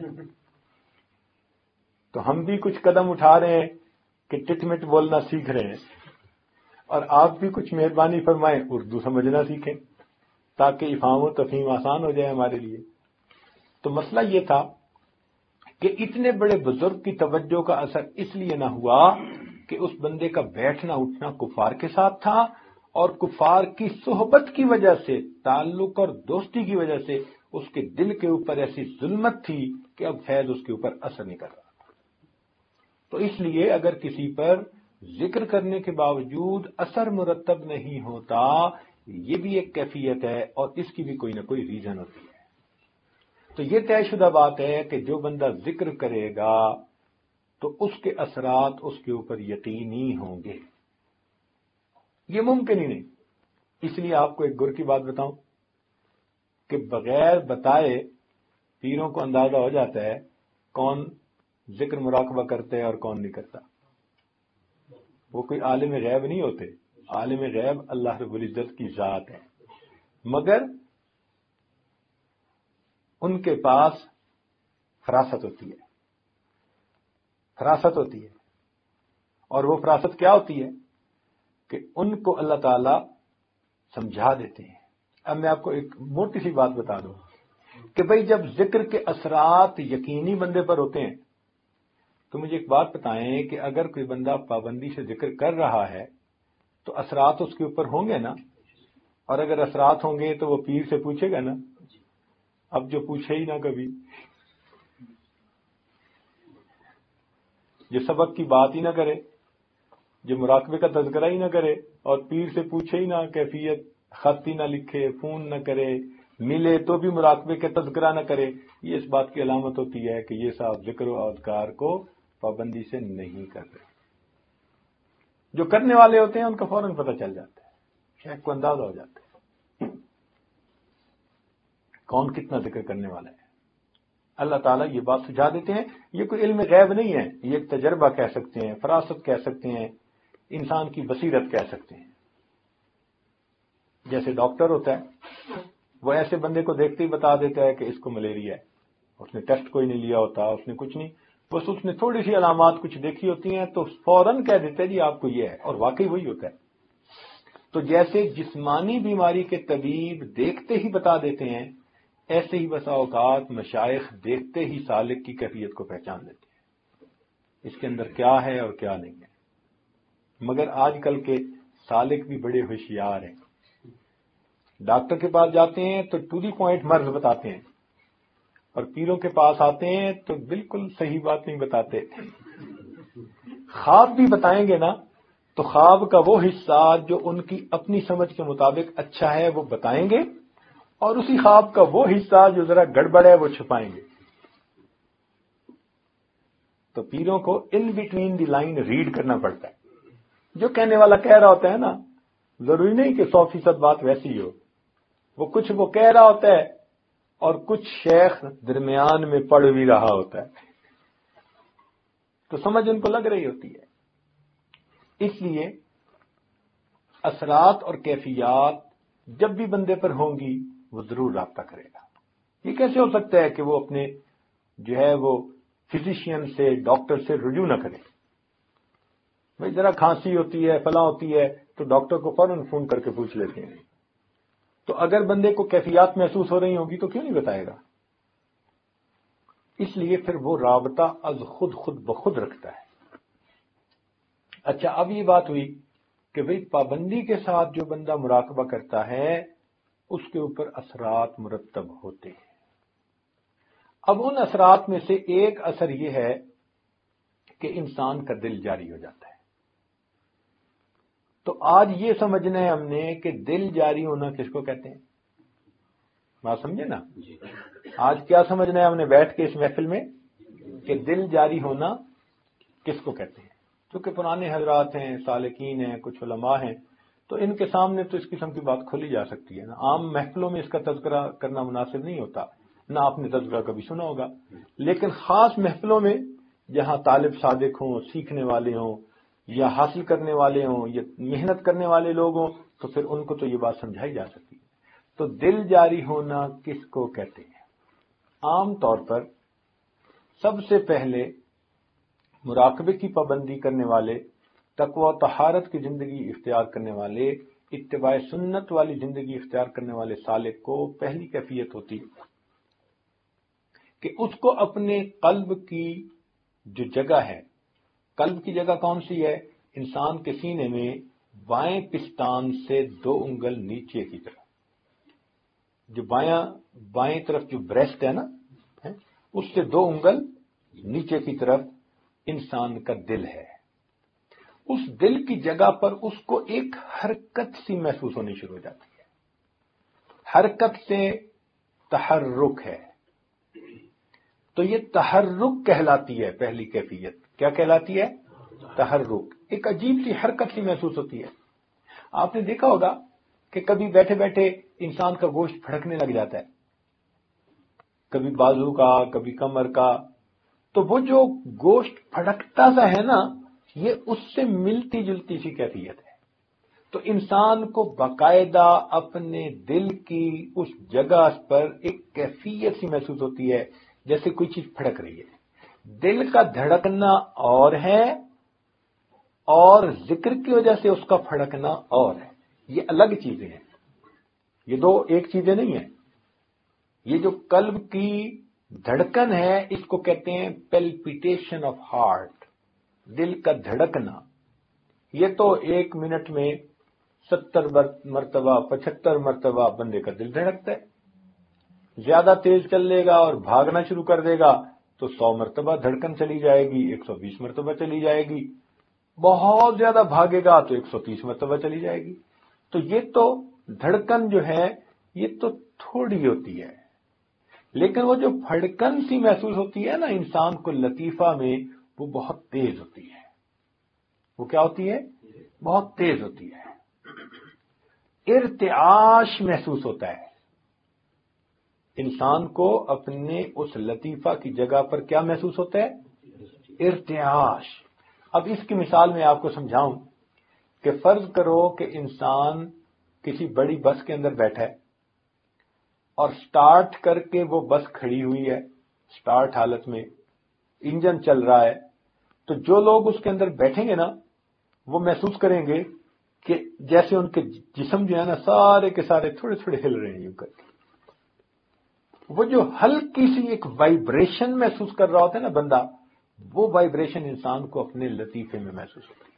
تو ہم بھی کچھ قدم اٹھا رہے ہیں کہ ٹٹ مٹ بولنا سیکھ رہے ہیں، اور آپ بھی کچھ مہربانی فرمائیں اردو سمجھنا سیکھیں تاکہ افہام و تفہیم آسان ہو جائے ہمارے لیے۔ تو مسئلہ یہ تھا کہ اتنے بڑے بزرگ کی توجہ کا اثر اس لیے نہ ہوا کہ اس بندے کا بیٹھنا اٹھنا کفار کے ساتھ تھا، اور کفار کی صحبت کی وجہ سے، تعلق اور دوستی کی وجہ سے اس کے دل کے اوپر ایسی ظلمت تھی کہ اب فیض اس کے اوپر اثر نہیں کر رہا۔ تو اس لیے اگر کسی پر ذکر کرنے کے باوجود اثر مرتب نہیں ہوتا، یہ بھی ایک کیفیت ہے اور اس کی بھی کوئی نہ کوئی ریزن ہوتی ہے۔ تو یہ طے شدہ بات ہے کہ جو بندہ ذکر کرے گا تو اس کے اثرات اس کے اوپر یقینی ہوں گے، یہ ممکن ہی نہیں۔ اس لیے آپ کو ایک گر کی بات بتاؤں کہ بغیر بتائے پیروں کو اندازہ ہو جاتا ہے کون ذکر مراقبہ کرتے ہیں اور کون نہیں کرتا۔ وہ کوئی عالم غیب نہیں ہوتے، عالم غیب اللہ رب العزت کی ذات ہے، مگر ان کے پاس فراست ہوتی ہے، فراست ہوتی ہے، اور وہ فراست کیا ہوتی ہے کہ ان کو اللہ تعالی سمجھا دیتے ہیں۔ اب میں آپ کو ایک موٹی سی بات بتا دوں کہ بھئی جب ذکر کے اثرات یقینی بندے پر ہوتے ہیں تو مجھے ایک بات بتائیں کہ اگر کوئی بندہ پابندی سے ذکر کر رہا ہے تو اثرات اس کے اوپر ہوں گے نا، اور اگر اثرات ہوں گے تو وہ پیر سے پوچھے گا نا۔ اب جو پوچھے ہی نہ کبھی، جو سبق کی بات ہی نہ کرے، جو مراقبے کا تذکرہ ہی نہ کرے، اور پیر سے پوچھے ہی نہ کیفیت خط ہی نہ لکھے، فون نہ کرے، ملے تو بھی مراقبے کا تذکرہ نہ کرے، یہ اس بات کی علامت ہوتی ہے کہ یہ صاحب ذکر و اذکار کو پابندی سے نہیں کر رہے۔ جو کرنے والے ہوتے ہیں ان کا فوراً پتہ چل جاتا ہے، شیخ کو اندازہ ہو جاتا ہے کون کتنا ذکر کرنے والا ہے۔ اللہ تعالیٰ یہ بات سجھا دیتے ہیں، یہ کوئی علم غیب نہیں ہے، یہ ایک تجربہ کہہ سکتے ہیں، فراست کہہ سکتے ہیں، انسان کی بصیرت کہہ سکتے ہیں۔ جیسے ڈاکٹر ہوتا ہے، وہ ایسے بندے کو دیکھتے ہی بتا دیتا ہے کہ اس کو ملیریا ہے، اس نے ٹیسٹ کوئی نہیں لیا ہوتا، اس نے کچھ نہیں، بس اس نے تھوڑی سی علامات کچھ دیکھی ہوتی ہیں تو فوراً کہہ دیتے ہیں جی آپ کو یہ ہے، اور واقعی وہی ہوتا ہے۔ تو جیسے جسمانی بیماری کے طبیب دیکھتے ہی بتا دیتے ہیں، ایسے ہی بسا اوقات مشائخ دیکھتے ہی سالک کی کیفیت کو پہچان لیتے ہیں، اس کے اندر کیا ہے اور کیا نہیں ہے۔ مگر آج کل کے سالک بھی بڑے ہوشیار ہیں، ڈاکٹر کے پاس جاتے ہیں تو ٹو دی پوائنٹ مرض بتاتے ہیں، اور پیروں کے پاس آتے ہیں تو بالکل صحیح بات نہیں بتاتے۔ خواب بھی بتائیں گے نا تو خواب کا وہ حصہ جو ان کی اپنی سمجھ کے مطابق اچھا ہے وہ بتائیں گے، اور اسی خواب کا وہ حصہ جو ذرا گڑبڑ ہے وہ چھپائیں گے۔ تو پیروں کو in between the line read کرنا پڑتا ہے، جو کہنے والا کہہ رہا ہوتا ہے نا، ضروری نہیں کہ 100% بات ویسی ہی ہو، وہ کچھ وہ کہہ رہا ہوتا ہے اور کچھ شیخ درمیان میں پڑھ بھی رہا ہوتا ہے، تو سمجھ ان کو لگ رہی ہوتی ہے۔ اس لیے اثرات اور کیفیات جب بھی بندے پر ہوں گی وہ ضرور رابطہ کرے گا۔ یہ کیسے ہو سکتا ہے کہ وہ اپنے جو ہے وہ فزیشین سے، ڈاکٹر سے رجوع نہ کرے؟ بھائی ذرا کھانسی ہوتی ہے، فلاں ہوتی ہے تو ڈاکٹر کو فوراً فون کر کے پوچھ لیتے ہیں، تو اگر بندے کو کیفیات محسوس ہو رہی ہوگی تو کیوں نہیں بتائے گا؟ اس لیے پھر وہ رابطہ از خود بخود رکھتا ہے۔ اچھا، اب یہ بات ہوئی کہ بھئی پابندی کے ساتھ جو بندہ مراقبہ کرتا ہے اس کے اوپر اثرات مرتب ہوتے ہیں۔ اب ان اثرات میں سے ایک اثر یہ ہے کہ انسان کا دل جاری ہو جاتا ہے۔ تو آج یہ سمجھنا ہے ہم نے کہ دل جاری ہونا کس کو کہتے ہیں؟ بات سمجھے نا؟ آج کیا سمجھنا ہے ہم نے بیٹھ کے اس محفل میں کہ دل جاری ہونا کس کو کہتے ہیں؟ چونکہ پرانے حضرات ہیں، سالکین ہیں، کچھ علماء ہیں، تو ان کے سامنے تو اس قسم کی بات کھولی جا سکتی ہے نا۔ عام محفلوں میں اس کا تذکرہ کرنا مناسب نہیں ہوتا، نہ آپ نے تذکرہ کبھی سنا ہوگا، لیکن خاص محفلوں میں جہاں طالب صادق ہوں، سیکھنے والے ہوں، یا حاصل کرنے والے ہوں، یا محنت کرنے والے لوگ ہوں، تو پھر ان کو تو یہ بات سمجھائی جا سکتی ہے۔ تو دل جاری ہونا کس کو کہتے ہیں؟ عام طور پر سب سے پہلے مراقبے کی پابندی کرنے والے، تقوی و طہارت کی زندگی اختیار کرنے والے، اتباع سنت والی زندگی اختیار کرنے والے سالک کو پہلی کیفیت ہوتی کہ اس کو اپنے قلب کی جو جگہ ہے، قلب کی جگہ کون سی ہے؟ انسان کے سینے میں بائیں پستان سے 2 انگل نیچے کی طرف، جو بائیں طرف جو بریسٹ ہے نا، اس سے 2 انگل نیچے کی طرف انسان کا دل ہے۔ اس دل کی جگہ پر اس کو ایک حرکت سی محسوس ہونی شروع ہو جاتی ہے۔ حرکت سے تحرک ہے، تو یہ تحرک کہلاتی ہے پہلی کیفیت۔ کیا کہلاتی ہے؟ تحرک۔ ایک عجیب سی حرکت سی محسوس ہوتی ہے۔ آپ نے دیکھا ہوگا کہ کبھی بیٹھے بیٹھے انسان کا گوشت پھڑکنے لگ جاتا ہے، کبھی بازو کا، کبھی کمر کا، تو وہ جو گوشت پھڑکتا سا ہے نا، یہ اس سے ملتی جلتی سی کیفیت ہے۔ تو انسان کو باقاعدہ اپنے دل کی اس جگہ پر ایک کیفیت سی محسوس ہوتی ہے جیسے کوئی چیز پھڑک رہی ہے۔ دل کا دھڑکنا اور ہے، اور ذکر کی وجہ سے اس کا پھڑکنا اور ہے۔ یہ الگ چیزیں ہیں، یہ دو ایک چیزیں نہیں ہیں۔ یہ جو قلب کی دھڑکن ہے اس کو کہتے ہیں پیلپیٹیشن آف ہارٹ، دل کا دھڑکنا۔ یہ تو 1 منٹ میں 70 مرتبہ 75 مرتبہ بندے کا دل دھڑکتا ہے۔ زیادہ تیز چل لے گا اور بھاگنا شروع کر دے گا تو 100 مرتبہ دھڑکن چلی جائے گی، 120 مرتبہ چلی جائے گی، بہت زیادہ بھاگے گا تو 130 مرتبہ چلی جائے گی۔ تو یہ تو دھڑکن جو ہے یہ تو تھوڑی ہوتی ہے، لیکن وہ جو پھڑکن سی محسوس ہوتی ہے نا انسان کو لطیفہ میں، وہ بہت تیز ہوتی ہے۔ وہ کیا ہوتی ہے؟ بہت تیز ہوتی ہے۔ ارتعاش محسوس ہوتا ہے انسان کو، اپنے اس لطیفہ کی جگہ پر کیا محسوس ہوتا ہے؟ ارتعاش۔ اب اس کی مثال میں آپ کو سمجھاؤں کہ فرض کرو کہ انسان کسی بڑی بس کے اندر بیٹھا ہے اور سٹارٹ کر کے وہ بس کھڑی ہوئی ہے، سٹارٹ حالت میں انجن چل رہا ہے، تو جو لوگ اس کے اندر بیٹھیں گے نا وہ محسوس کریں گے کہ جیسے ان کے جسم جو ہے نا سارے کے سارے تھوڑے تھوڑے ہل رہے ہیں یوں کر کے۔ وہ جو ہلکی سی ایک وائبریشن محسوس کر رہا ہوتا ہے نا بندہ، وہ وائبریشن انسان کو اپنے لطیفے میں محسوس ہوتی ہے۔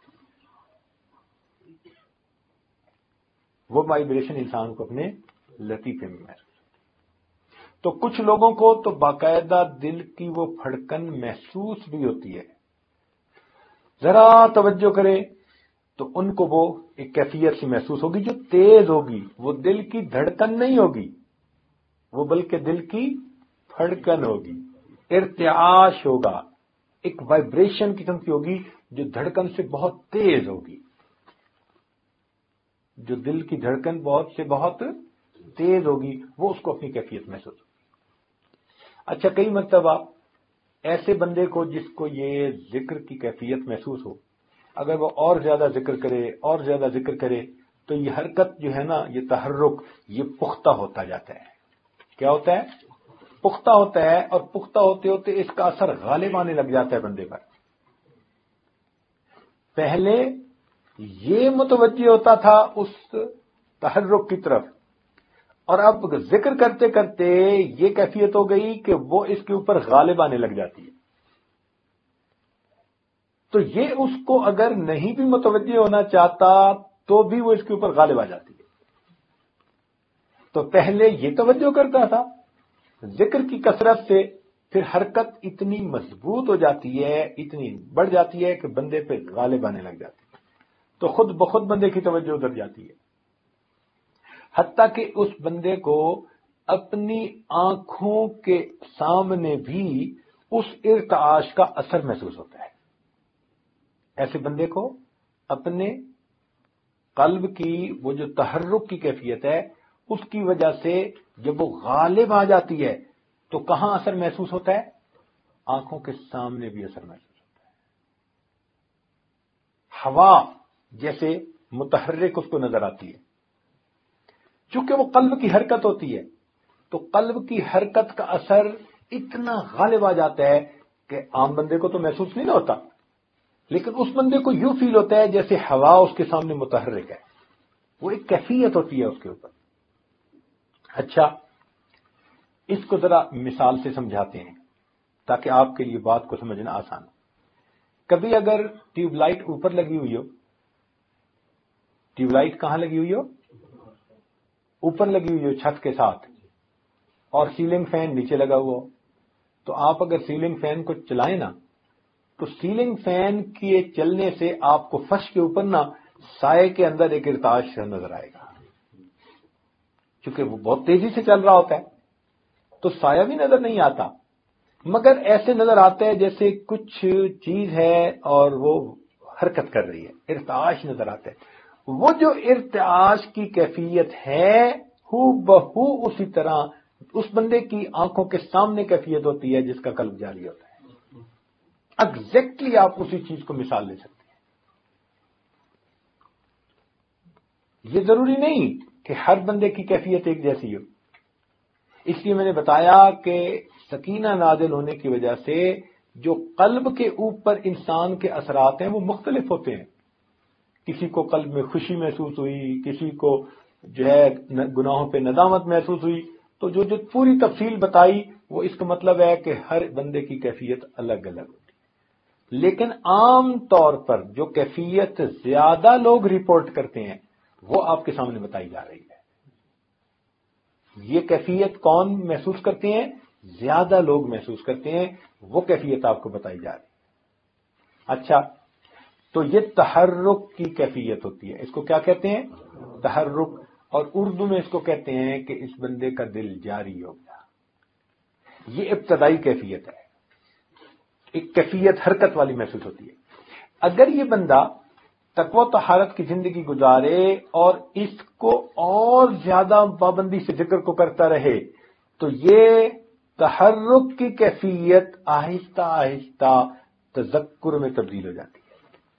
وہ وائبریشن انسان کو اپنے لطیفے میں محسوس ہوتی ہے۔ تو کچھ لوگوں کو تو باقاعدہ دل کی وہ پھڑکن محسوس بھی ہوتی ہے، ذرا توجہ کریں تو ان کو وہ ایک کیفیت سی محسوس ہوگی جو تیز ہوگی، وہ دل کی دھڑکن نہیں ہوگی، وہ بلکہ دل کی پھڑکن ہوگی، ارتعاش ہوگا، ایک وائبریشن قسم کی ہوگی جو دھڑکن سے بہت تیز ہوگی، جو دل کی دھڑکن بہت سے بہت تیز ہوگی، وہ اس کو اپنی کیفیت محسوس ہوگی۔ اچھا، کئی مرتبہ ایسے بندے کو جس کو یہ ذکر کی کیفیت محسوس ہو، اگر وہ اور زیادہ ذکر کرے اور زیادہ ذکر کرے تو یہ حرکت جو ہے نا، یہ تحرک، یہ پختہ ہوتا جاتا ہے۔ کیا ہوتا ہے؟ پختہ ہوتا ہے، اور پختہ ہوتے ہوتے اس کا اثر غالب آنے لگ جاتا ہے بندے پر۔ پہلے یہ متوجہ ہوتا تھا اس تحرک کی طرف، اور اب ذکر کرتے کرتے یہ کیفیت ہو گئی کہ وہ اس کے اوپر غالب آنے لگ جاتی ہے۔ تو یہ اس کو اگر نہیں بھی متوجہ ہونا چاہتا تو بھی وہ اس کے اوپر غالب آ جاتی ہے۔ تو پہلے یہ توجہ کرتا تھا، ذکر کی کثرت سے پھر حرکت اتنی مضبوط ہو جاتی ہے، اتنی بڑھ جاتی ہے کہ بندے پہ غالب آنے لگ جاتی ہے، تو خود بخود بندے کی توجہ ادھر جاتی ہے، حتیٰ کہ اس بندے کو اپنی آنکھوں کے سامنے بھی اس ارتعاش کا اثر محسوس ہوتا ہے۔ ایسے بندے کو اپنے قلب کی وہ جو تحرک کی کیفیت ہے اس کی وجہ سے جب وہ غالب آ جاتی ہے تو کہاں اثر محسوس ہوتا ہے؟ آنکھوں کے سامنے بھی اثر محسوس ہوتا ہے۔ ہوا جیسے متحرک اس کو نظر آتی ہے، چونکہ وہ قلب کی حرکت ہوتی ہے، تو قلب کی حرکت کا اثر اتنا غالب آ جاتا ہے کہ عام بندے کو تو محسوس نہیں ہوتا، لیکن اس بندے کو یوں فیل ہوتا ہے جیسے ہوا اس کے سامنے متحرک ہے، وہ ایک کیفیت ہوتی ہے اس کے اوپر۔ اچھا، اس کو ذرا مثال سے سمجھاتے ہیں تاکہ آپ کے لیے بات کو سمجھنا آسان ہو۔ کبھی اگر ٹیوب لائٹ اوپر لگی ہوئی ہو، ٹیوب لائٹ کہاں لگی ہوئی ہو؟ اوپر لگی ہوئی ہو چھت کے ساتھ، اور سیلنگ فین نیچے لگا ہوا ہو، تو آپ اگر سیلنگ فین کو چلائیں نا تو سیلنگ فین کے چلنے سے آپ کو فرش کے اوپر نا سائے کے اندر ایک ارتعاش نظر آئے گا، کیونکہ وہ بہت تیزی سے چل رہا ہوتا ہے تو سایہ بھی نظر نہیں آتا، مگر ایسے نظر آتا ہے جیسے کچھ چیز ہے اور وہ حرکت کر رہی ہے، ارتعاش نظر آتا ہے۔ وہ جو ارتعاش کی کیفیت ہے ہو بہو اسی طرح اس بندے کی آنکھوں کے سامنے کیفیت ہوتی ہے جس کا قلب جاری ہوتا ہے۔ ایگزیکٹلی آپ اسی چیز کو مثال لے سکتے ہیں۔ یہ ضروری نہیں کہ ہر بندے کی کیفیت ایک جیسی ہو، اس لیے میں نے بتایا کہ سکینہ نازل ہونے کی وجہ سے جو قلب کے اوپر انسان کے اثرات ہیں وہ مختلف ہوتے ہیں۔ کسی کو قلب میں خوشی محسوس ہوئی، کسی کو جو ہے گناہوں پہ ندامت محسوس ہوئی، تو جو پوری تفصیل بتائی وہ اس کا مطلب ہے کہ ہر بندے کی کیفیت الگ الگ ہوتی ہے، لیکن عام طور پر جو کیفیت زیادہ لوگ رپورٹ کرتے ہیں وہ آپ کے سامنے بتائی جا رہی ہے۔ یہ کیفیت کون محسوس کرتے ہیں؟ زیادہ لوگ محسوس کرتے ہیں، وہ کیفیت آپ کو بتائی جا رہی ہے۔ اچھا، تو یہ تحرک کی کیفیت ہوتی ہے، اس کو کیا کہتے ہیں؟ تحرک۔ اور اردو میں اس کو کہتے ہیں کہ اس بندے کا دل جاری ہو گیا. یہ ابتدائی کیفیت ہے. ایک کیفیت حرکت والی محسوس ہوتی ہے. اگر یہ بندہ تقوی و طہارت کی زندگی گزارے اور اس کو اور زیادہ پابندی سے ذکر کو کرتا رہے تو یہ تحرک کی کیفیت آہستہ آہستہ تذکر میں تبدیل ہو جاتی ہے.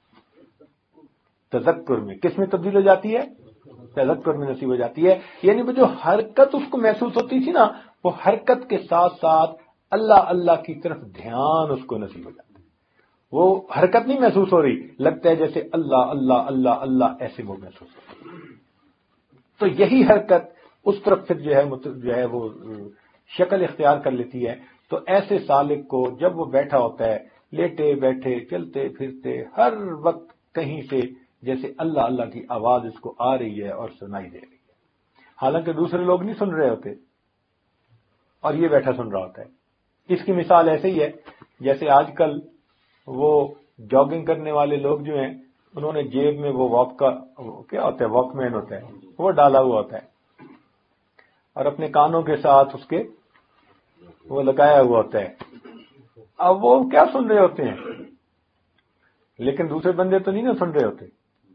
تذکر میں کس میں تبدیل ہو جاتی ہے؟ تذکر میں نصیب ہو جاتی ہے. یعنی وہ جو حرکت اس کو محسوس ہوتی تھی نا، وہ حرکت کے ساتھ ساتھ اللہ اللہ کی طرف دھیان اس کو نصیب ہو جاتا ہے. وہ حرکت نہیں محسوس ہو رہی، لگتا ہے جیسے اللہ اللہ اللہ اللہ ایسے وہ محسوس ہو رہی. تو یہی حرکت اس طرف پھر جو ہے وہ شکل اختیار کر لیتی ہے. تو ایسے سالک کو جب وہ بیٹھا ہوتا ہے، لیٹے بیٹھے چلتے پھرتے ہر وقت کہیں سے جیسے اللہ اللہ کی آواز اس کو آ رہی ہے اور سنائی دے رہی ہے، حالانکہ دوسرے لوگ نہیں سن رہے ہوتے اور یہ بیٹھا سن رہا ہوتا ہے. اس کی مثال ایسے ہی ہے جیسے آج کل وہ جاگنگ کرنے والے لوگ جو ہیں، انہوں نے جیب میں وہ واک کا کیا ہوتا ہے، واک مین ہوتا ہے، وہ ڈالا ہوا ہوتا ہے اور اپنے کانوں کے ساتھ اس کے وہ لگایا ہوا ہوتا ہے. اب وہ کیا سن رہے ہوتے ہیں، لیکن دوسرے بندے تو نہیں نا سن رہے ہوتے.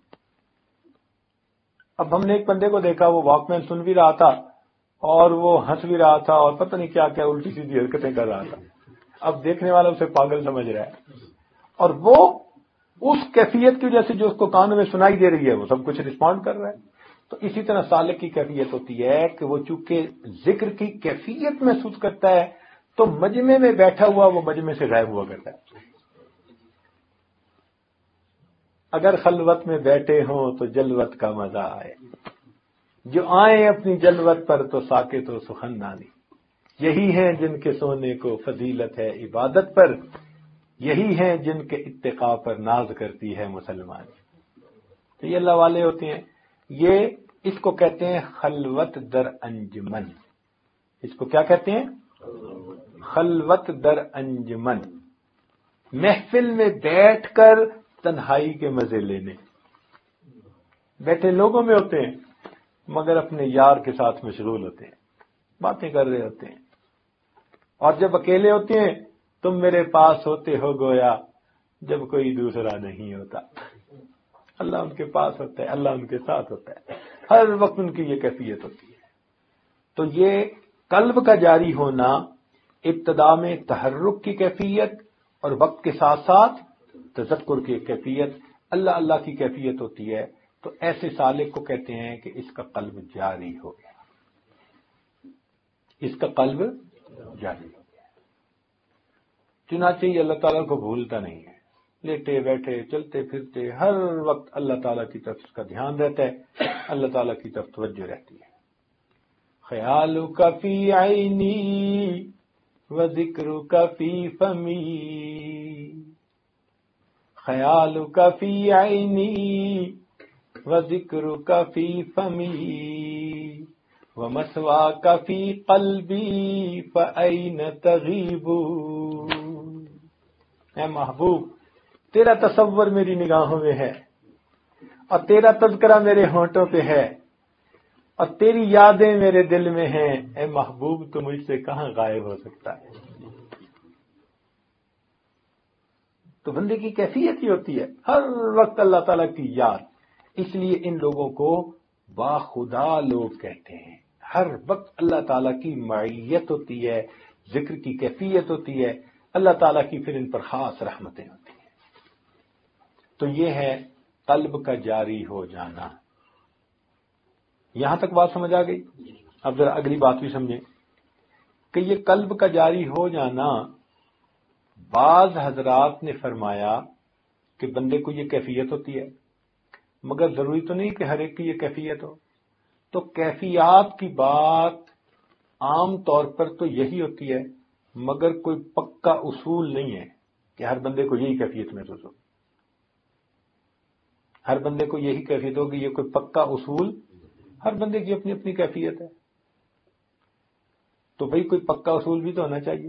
اب ہم نے ایک بندے کو دیکھا، وہ واک مین سن بھی رہا تھا اور وہ ہنس بھی رہا تھا اور پتہ نہیں کیا کیا الٹی سیدھی حرکتیں کر رہا تھا. اب دیکھنے والا اسے پاگل سمجھ رہا ہے، اور وہ اس کیفیت کی وجہ سے جو اس کو کانوں میں سنائی دے رہی ہے وہ سب کچھ رسپونڈ کر رہا ہے. تو اسی طرح سالک کی کیفیت ہوتی ہے کہ وہ چونکہ ذکر کی کیفیت محسوس کرتا ہے تو مجمع میں بیٹھا ہوا وہ مجمع سے غائب ہوا کرتا ہے. اگر خلوت میں بیٹھے ہوں تو جلوت کا مزہ آئے، جو آئیں اپنی جلوت پر تو ساکت و سخنانی. یہی ہیں جن کے سونے کو فضیلت ہے عبادت پر، یہی ہیں جن کے اتقاء پر ناز کرتی ہے مسلمان. تو یہ اللہ والے ہوتے ہیں. یہ اس کو کہتے ہیں خلوت در انجمن. اس کو کیا کہتے ہیں؟ خلوت در انجمن. محفل میں بیٹھ کر تنہائی کے مزے لینے. بیٹھے لوگوں میں ہوتے ہیں مگر اپنے یار کے ساتھ مشغول ہوتے ہیں، باتیں کر رہے ہوتے ہیں. اور جب اکیلے ہوتے ہیں تم میرے پاس ہوتے ہو گویا جب کوئی دوسرا نہیں ہوتا. اللہ ان کے پاس ہوتا ہے، اللہ ان کے ساتھ ہوتا ہے، ہر وقت ان کی یہ کیفیت ہوتی ہے. تو یہ قلب کا جاری ہونا ابتدا میں تحرک کی کیفیت اور وقت کے ساتھ ساتھ تذکر کی کیفیت، اللہ اللہ کی کیفیت ہوتی ہے. تو ایسے سالک کو کہتے ہیں کہ اس کا قلب جاری ہو گیا، اس کا قلب جاری ہو گیا. چنانچہ یہ اللہ تعالیٰ کو بھولتا نہیں ہے، لیٹے بیٹھے چلتے پھرتے ہر وقت اللہ تعالیٰ کی طرف اس کا دھیان رہتا ہے، اللہ تعالیٰ کی طرف توجہ رہتی ہے. خیالک فی عینی و ذکرک فی فمی، خیالک فی عینی و ذکرک فی فمی ومثواک فی قلبی فأین تغیب. اے محبوب، تیرا تصور میری نگاہوں میں ہے اور تیرا تذکرہ میرے ہونٹوں پہ ہے اور تیری یادیں میرے دل میں ہیں. اے محبوب، تو مجھ سے کہاں غائب ہو سکتا ہے؟ تو بندے کی کیفیت ہی ہوتی ہے ہر وقت اللہ تعالیٰ کی یاد. اس لیے ان لوگوں کو باخدا لوگ کہتے ہیں. ہر وقت اللہ تعالیٰ کی معیت ہوتی ہے، ذکر کی کیفیت ہوتی ہے، اللہ تعالیٰ کی پھر ان پر خاص رحمتیں ہوتی ہیں. تو یہ ہے قلب کا جاری ہو جانا. یہاں تک بات سمجھ آ گئی؟ اب ذرا اگلی بات بھی سمجھیں کہ یہ قلب کا جاری ہو جانا، بعض حضرات نے فرمایا کہ بندے کو یہ کیفیت ہوتی ہے، مگر ضروری تو نہیں کہ ہر ایک کی یہ کیفیت ہو. تو کیفیات کی بات عام طور پر تو یہی ہوتی ہے، مگر کوئی پکا اصول نہیں ہے کہ ہر بندے کو یہی کیفیت محسوس ہو. ہر بندے کو یہی کیفیت ہوگی، یہ کوئی پکا اصول، ہر بندے کی اپنی اپنی کیفیت ہے. تو بھئی کوئی پکا اصول بھی تو ہونا چاہیے.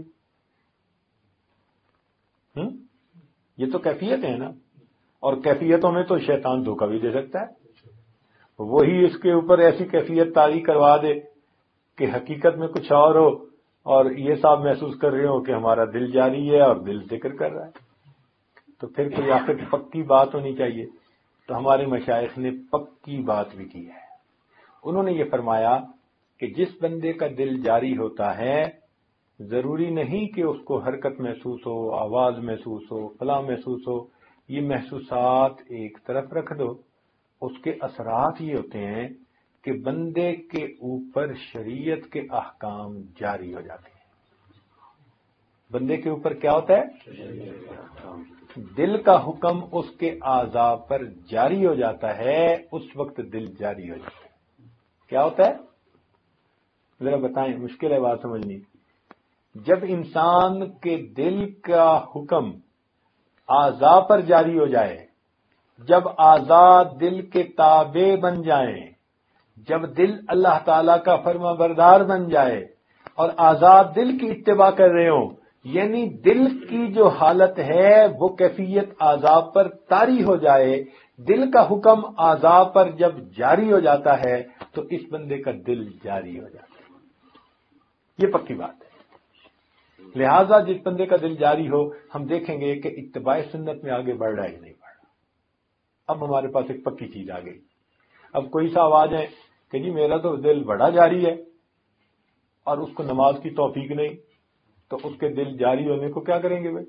یہ تو کیفیت ہے نا، اور کیفیتوں میں تو شیطان دھوکہ بھی دے سکتا ہے. وہی اس کے اوپر ایسی کیفیت طاری کروا دے کہ حقیقت میں کچھ اور ہو اور یہ صاحب محسوس کر رہے ہو کہ ہمارا دل جاری ہے اور دل ذکر کر رہا ہے. تو پھر کوئی آخر پکی بات ہونی چاہیے. تو ہمارے مشائخ نے پکی بات بھی کی ہے. انہوں نے یہ فرمایا کہ جس بندے کا دل جاری ہوتا ہے ضروری نہیں کہ اس کو حرکت محسوس ہو، آواز محسوس ہو، فلاں محسوس ہو. یہ محسوسات ایک طرف رکھ دو. اس کے اثرات یہ ہوتے ہیں کہ بندے کے اوپر شریعت کے احکام جاری ہو جاتے ہیں. بندے کے اوپر کیا ہوتا ہے؟ دل کا حکم اس کے اعضاء پر جاری ہو جاتا ہے. اس وقت دل جاری ہو جاتا ہے. کیا ہوتا ہے ذرا بتائیں، مشکل ہے بات سمجھنی. جب انسان کے دل کا حکم اعضاء پر جاری ہو جائے، جب اعضاء دل کے تابع بن جائیں، جب دل اللہ تعالی کا فرما بردار بن جائے اور اعضاء دل کی اتباع کر رہے ہوں، یعنی دل کی جو حالت ہے وہ کیفیت اعضاء پر طاری ہو جائے، دل کا حکم اعضاء پر جب جاری ہو جاتا ہے تو اس بندے کا دل جاری ہو جاتا ہے. یہ پکی بات ہے. لہذا جس بندے کا دل جاری ہو، ہم دیکھیں گے کہ اتباع سنت میں آگے بڑھ رہا ہی نہیں بڑھ رہا. اب ہمارے پاس ایک پکی چیز آ گئی. اب کوئی سا آواز ہے کہ جی میرا تو دل بڑا جاری ہے اور اس کو نماز کی توفیق نہیں، تو اس کے دل جاری ہونے کو کیا کریں گے بھائی؟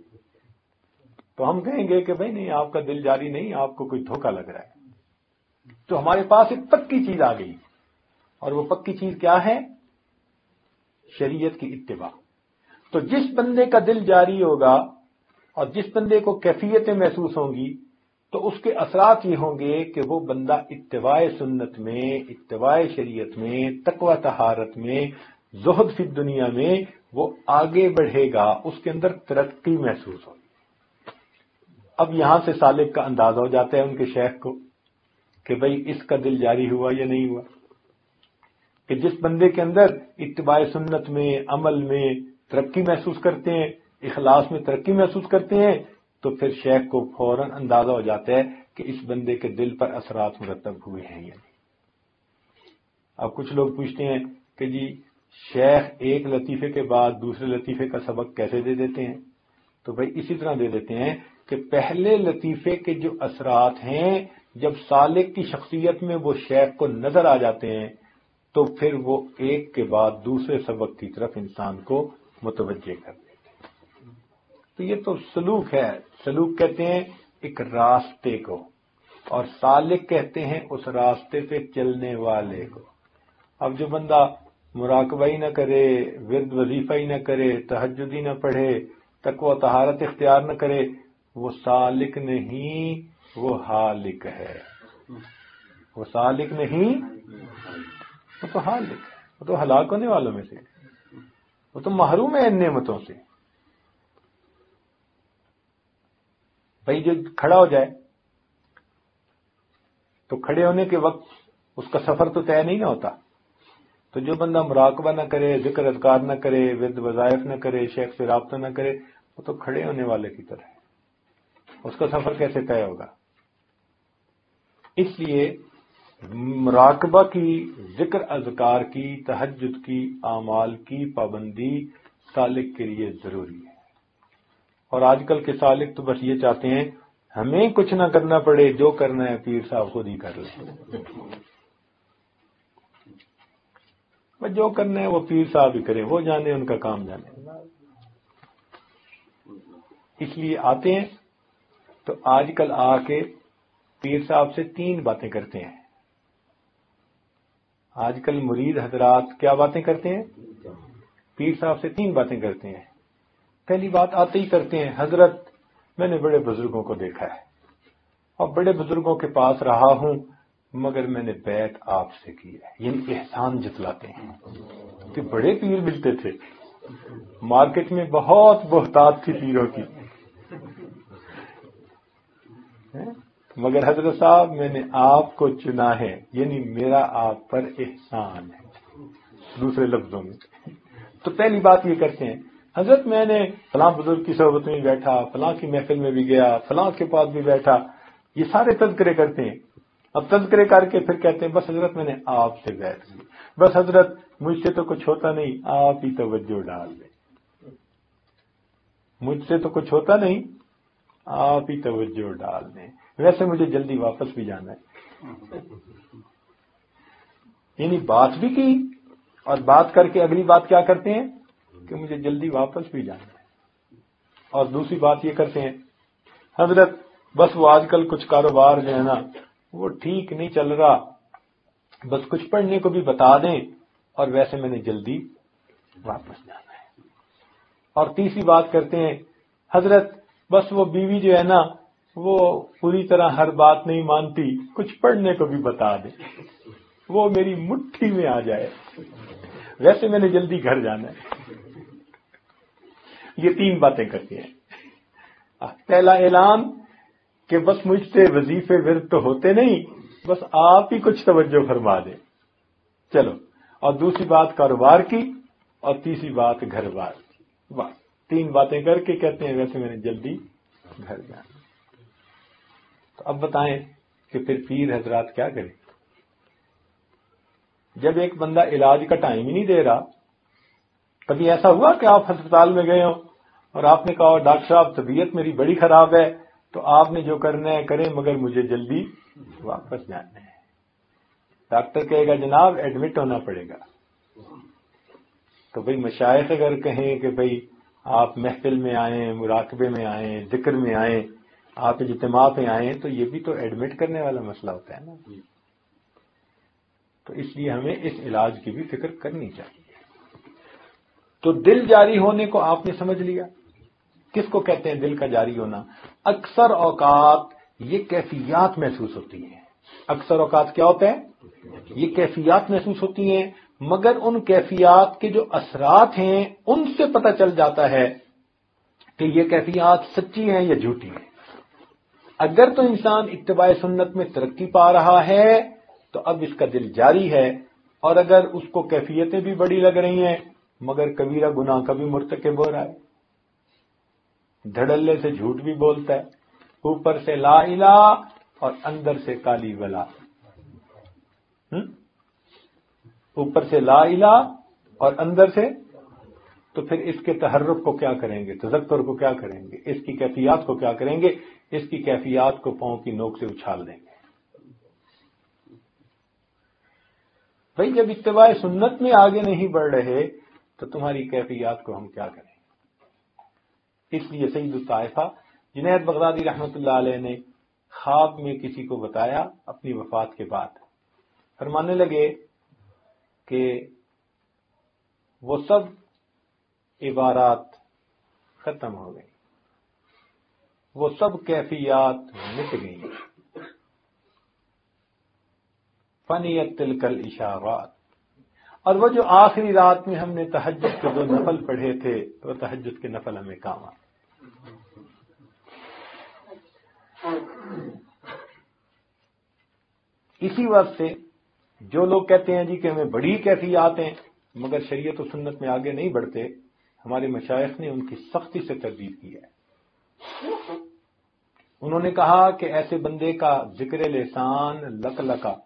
تو ہم کہیں گے کہ بھائی نہیں، آپ کا دل جاری نہیں، آپ کو کوئی دھوکہ لگ رہا ہے. تو ہمارے پاس ایک پکی چیز آ گئی، اور وہ پکی چیز کیا ہے؟ شریعت کی اتباع. تو جس بندے کا دل جاری ہوگا اور جس بندے کو کیفیتیں محسوس ہوں گی تو اس کے اثرات یہ ہوں گے کہ وہ بندہ اتباع سنت میں، اتباع شریعت میں، تقوی طہارت میں، زہد فی دنیا میں وہ آگے بڑھے گا. اس کے اندر ترقی محسوس ہوگی. اب یہاں سے سالک کا اندازہ ہو جاتا ہے ان کے شیخ کو کہ بھئی اس کا دل جاری ہوا یا نہیں ہوا. کہ جس بندے کے اندر اتباع سنت میں، عمل میں ترقی محسوس کرتے ہیں، اخلاص میں ترقی محسوس کرتے ہیں، تو پھر شیخ کو فوراً اندازہ ہو جاتا ہے کہ اس بندے کے دل پر اثرات مرتب ہوئے ہیں یا نہیں. اب کچھ لوگ پوچھتے ہیں کہ جی شیخ ایک لطیفے کے بعد دوسرے لطیفے کا سبق کیسے دے دیتے ہیں؟ تو بھائی اسی طرح دے دیتے ہیں کہ پہلے لطیفے کے جو اثرات ہیں جب سالک کی شخصیت میں وہ شیخ کو نظر آ جاتے ہیں تو پھر وہ ایک کے بعد دوسرے سبق کی طرف انسان کو متوجہ کر دیتے ہیں. تو یہ تو سلوک ہے. سلوک کہتے ہیں ایک راستے کو، اور سالک کہتے ہیں اس راستے پہ چلنے والے کو. اب جو بندہ مراقبہ ہی نہ کرے، ورد وظیفہ ہی نہ کرے، تہجد ہی نہ پڑھے، تقوی و طہارت اختیار نہ کرے، وہ سالک نہیں، وہ ہالک ہے. وہ سالک نہیں، وہ تو ہالک ہے. وہ تو ہلاک ہونے والوں میں سے، وہ تو محروم ہے ان نعمتوں سے. بھائی جو کھڑا ہو جائے تو کھڑے ہونے کے وقت اس کا سفر تو طے نہیں نہ ہوتا. تو جو بندہ مراقبہ نہ کرے، ذکر اذکار نہ کرے، ورد وظائف نہ کرے، شیخ سے رابطہ نہ کرے، وہ تو کھڑے ہونے والے کی طرح ہے. اس کا سفر کیسے طے ہوگا؟ اس لیے مراقبہ کی، ذکر اذکار کی، تہجد کی، اعمال کی پابندی سالک کے لیے ضروری ہے. اور آج کل کے سالک تو بس یہ چاہتے ہیں ہمیں کچھ نہ کرنا پڑے، جو کرنا ہے پیر صاحب خود ہی کر لیں. جو کرنا ہے وہ پیر صاحب ہی کریں، وہ جانے، ان کا کام جانے. اس لیے آتے ہیں تو آج کل آ کے پیر صاحب سے 3 باتیں کرتے ہیں. آج کل مرید حضرات کیا باتیں کرتے ہیں؟ پیر صاحب سے 3 باتیں کرتے ہیں. پہلی بات آتے ہی کرتے ہیں، حضرت میں نے بڑے بزرگوں کو دیکھا ہے اور بڑے بزرگوں کے پاس رہا ہوں، مگر میں نے بیعت آپ سے کی ہے. یعنی احسان جتلاتے ہیں کہ بڑے پیر ملتے تھے، مارکیٹ میں بہت بہتات تھی پیروں کی، مگر حضرت صاحب میں نے آپ کو چنا ہے، یعنی میرا آپ پر احسان ہے. دوسرے لفظوں میں تو پہلی بات یہ کرتے ہیں، حضرت میں نے فلاں بزرگ کی صحبت میں بیٹھا، فلاں کی محفل میں بھی گیا، فلاں کے پاس بھی بیٹھا. یہ سارے تذکرے کرتے ہیں. اب تذکرے کر کے پھر کہتے ہیں بس حضرت میں نے آپ سے بیعت کی، بس حضرت مجھ سے تو کچھ ہوتا نہیں، آپ ہی توجہ ڈال دیں، مجھ سے تو کچھ ہوتا نہیں، آپ ہی توجہ ڈال دیں، ویسے مجھے جلدی واپس بھی جانا ہے۔ یعنی بات بھی کی اور بات کر کے اگلی بات کیا کرتے ہیں کہ مجھے جلدی واپس بھی جانا ہے، اور دوسری بات یہ کرتے ہیں حضرت بس وہ آج کل کچھ کاروبار جو ہے نا وہ ٹھیک نہیں چل رہا، بس کچھ پڑھنے کو بھی بتا دیں، اور ویسے میں نے جلدی واپس جانا ہے۔ اور تیسری بات کرتے ہیں حضرت بس وہ بیوی جو ہے نا وہ پوری طرح ہر بات نہیں مانتی، کچھ پڑھنے کو بھی بتا دیں، وہ میری مٹھی میں آ جائے، ویسے میں نے جلدی گھر جانا ہے۔ یہ تین باتیں کرتے ہیں۔ پہلا اعلان کہ بس مجھ سے وظیفے ورد تو ہوتے نہیں، بس آپ ہی کچھ توجہ فرما دیں، چلو۔ اور دوسری بات کاروبار کی، اور تیسری بات گھر بار کی، بس تین باتیں کر کے کہتے ہیں ویسے میں نے جلدی گھر جانا۔ تو اب بتائیں کہ پھر پیر حضرات کیا کریں؟ جب ایک بندہ علاج کا ٹائم ہی نہیں دے رہا، کبھی ایسا ہوا کہ آپ ہسپتال میں گئے ہوں اور آپ نے کہا ڈاکٹر صاحب طبیعت میری بڑی خراب ہے، تو آپ نے جو کرنا ہے کریں مگر مجھے جلدی واپس جانا ہے۔ ڈاکٹر کہے گا جناب ایڈمٹ ہونا پڑے گا، تو بھئی مشائخ اگر کہیں کہ بھئی آپ محفل میں آئیں، مراقبے میں آئیں، ذکر میں آئیں، آپ اجتماع پہ آئیں، تو یہ بھی تو ایڈمٹ کرنے والا مسئلہ ہوتا ہے نا۔ تو اس لیے ہمیں اس علاج کی بھی فکر کرنی چاہیے۔ تو دل جاری ہونے کو آپ نے سمجھ لیا، کس کو کہتے ہیں دل کا جاری ہونا؟ اکثر اوقات یہ کیفیات محسوس ہوتی ہیں۔ اکثر اوقات کیا ہوتا ہے؟ یہ کیفیات محسوس ہوتی ہیں، مگر ان کیفیات کے جو اثرات ہیں ان سے پتہ چل جاتا ہے کہ یہ کیفیات سچی ہیں یا جھوٹی ہیں۔ اگر تو انسان اتباع سنت میں ترقی پا رہا ہے تو اب اس کا دل جاری ہے، اور اگر اس کو کیفیتیں بھی بڑی لگ رہی ہیں مگر کبیرہ گناہ کا بھی مرتکب ہو رہا ہے، دھڑلے سے جھوٹ بھی بولتا ہے، اوپر سے لا الہ اور اندر سے کالی بلا، اوپر سے لا الہ اور اندر سے، تو پھر اس کے تحرک کو کیا کریں گے، تذکر کو کیا کریں گے، اس کی کیفیات کو کیا کریں گے؟ اس کی کیفیات کو پاؤں کی نوک سے اچھال دیں گے۔ بھئی جب اتباع سنت میں آگے نہیں بڑھ رہے تو تمہاری کیفیات کو ہم کیا کریں؟ اس لیے سید الطائفہ جنید بغدادی رحمۃ اللہ علیہ نے خواب میں کسی کو بتایا اپنی وفات کے بعد، فرمانے لگے کہ وہ سب عبارات ختم ہو گئی، وہ سب کیفیات مٹ گئی، فنیت تلک الاشارات، اور وہ جو آخری رات میں ہم نے تہجد کے 2 نفل پڑھے تھے وہ تہجد کے نفل ہمیں کام آئے۔ اسی وقت سے جو لوگ کہتے ہیں جی کہ ہمیں بڑی کیفیات ہیں مگر شریعت و سنت میں آگے نہیں بڑھتے، ہمارے مشائخ نے ان کی سختی سے تردید کی ہے۔ انہوں نے کہا کہ ایسے بندے کا ذکر لسان لقلقہ،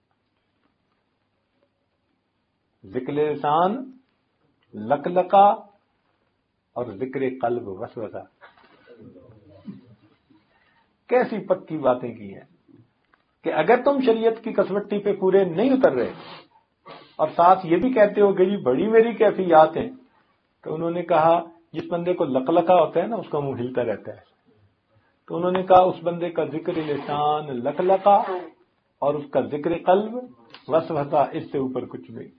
ذکر لسان لقلقہ اور ذکر قلب وسوسہ، کیسی پکی باتیں کی ہیں کہ اگر تم شریعت کی کسوٹی پہ پورے نہیں اتر رہے اور ساتھ یہ بھی کہتے ہو کہ جی بڑی میری کیفیات ہیں، تو انہوں نے کہا جس بندے کو لقلقہ ہوتا ہے نا اس کا منہ ہلتا رہتا ہے، تو انہوں نے کہا اس بندے کا ذکر لسان لقلقہ اور اس کا ذکر قلب وسوسہ، اس سے اوپر کچھ نہیں۔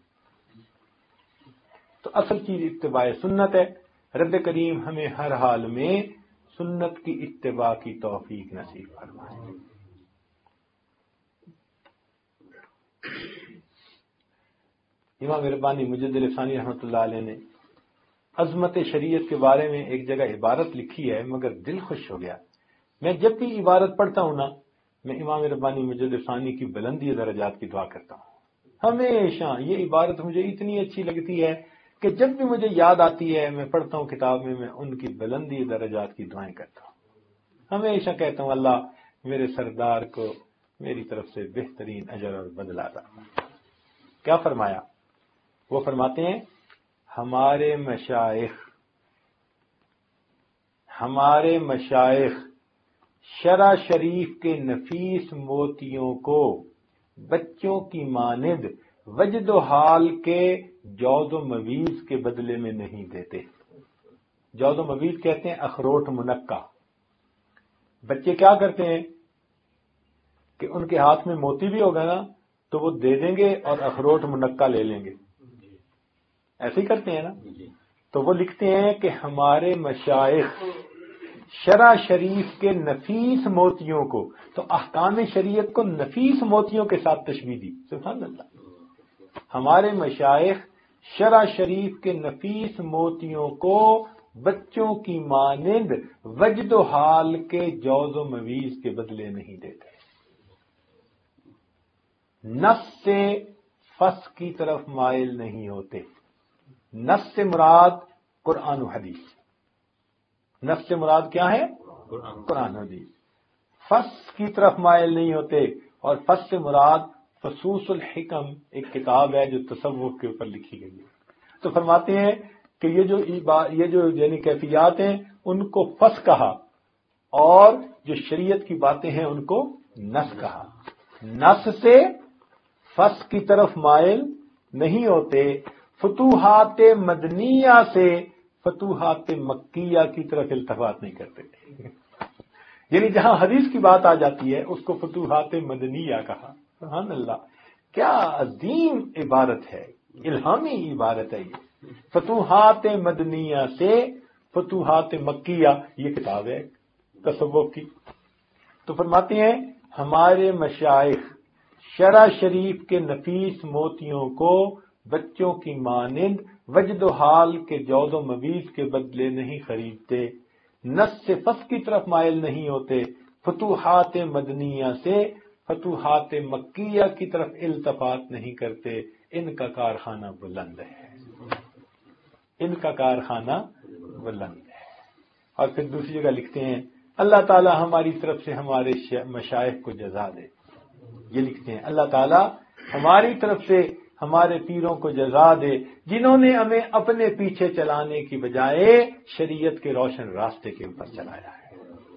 تو اصل چیز اتباع سنت ہے۔ رب کریم ہمیں ہر حال میں سنت کی اتباع کی توفیق نصیب فرمائے۔ امام ربانی مجدد ثانی رحمۃ اللہ علیہ نے عظمت شریعت کے بارے میں ایک جگہ عبارت لکھی ہے مگر دل خوش ہو گیا۔ میں جب بھی عبارت پڑھتا ہوں نا میں امام ربانی مجدد ثانی کی بلندی درجات کی دعا کرتا ہوں۔ ہمیشہ یہ عبارت مجھے اتنی اچھی لگتی ہے کہ جب بھی مجھے یاد آتی ہے میں پڑھتا ہوں کتاب میں ان کی بلندی درجات کی دعائیں کرتا ہوں۔ ہمیشہ کہتا ہوں اللہ میرے سردار کو میری طرف سے بہترین اجر اور بدلہ عطا فرما۔ کیا فرمایا؟ وہ فرماتے ہیں ہمارے مشائخ شرع شریف کے نفیس موتیوں کو بچوں کی مانند وجد و حال کے جوز و مویز کے بدلے میں نہیں دیتے۔ جوز و مویز کہتے ہیں اخروٹ منقع۔ بچے کیا کرتے ہیں کہ ان کے ہاتھ میں موتی بھی ہوگا نا تو وہ دے دیں گے اور اخروٹ منقع لے لیں گے، ایسے ہی کرتے ہیں نا۔ تو وہ لکھتے ہیں کہ ہمارے مشائخ شرع شریف کے نفیس موتیوں کو، تو احکام شریعت کو نفیس موتیوں کے ساتھ تشبیہ دی، سبحان اللہ۔ ہمارے مشائخ شرع شریف کے نفیس موتیوں کو بچوں کی مانند وجد و حال کے جوز و مویز کے بدلے نہیں دیتے۔ نص سے فس کی طرف مائل نہیں ہوتے۔ نص سے مراد قرآن و حدیث، نص سے مراد کیا ہے؟ قرآن و حدیث۔ فس کی طرف مائل نہیں ہوتے، اور فس سے مراد فصوص الحکم ایک کتاب ہے جو تصوف کے اوپر لکھی گئی ہے۔ تو فرماتے ہیں کہ یہ جو یعنی کیفیات ہیں ان کو فس کہا، اور جو شریعت کی باتیں ہیں ان کو نص کہا۔ نص سے فس کی طرف مائل نہیں ہوتے، فتوحات مدنیہ سے فتوحات مکیہ کی طرف التفات نہیں کرتے۔ یعنی جہاں حدیث کی بات آ جاتی ہے اس کو فتوحات مدنیہ کہا۔ سبحان اللہ، کیا عظیم عبارت ہے، الہامی عبارت ہے یہ۔ فتوحات مدنیہ سے فتوحات مکیہ، یہ کتاب ہے تصوف کی۔ تو فرماتے ہیں ہمارے مشائخ شرع شریف کے نفیس موتیوں کو بچوں کی مانند وجد و حال کے جوز و مویز کے بدلے نہیں خریدتے، نص سے فس کی طرف مائل نہیں ہوتے، فتوحات مدنیہ سے فتوحات مکیہ کی طرف التفات نہیں کرتے۔ ان کا کارخانہ بلند ہے، ان کا کارخانہ بلند ہے۔ اور پھر دوسری جگہ لکھتے ہیں اللہ تعالی ہماری طرف سے ہمارے مشائخ کو جزا دے۔ یہ لکھتے ہیں اللہ تعالی ہماری طرف سے ہمارے پیروں کو جزا دے جنہوں نے ہمیں اپنے پیچھے چلانے کی بجائے شریعت کے روشن راستے کے اوپر چلایا ہے۔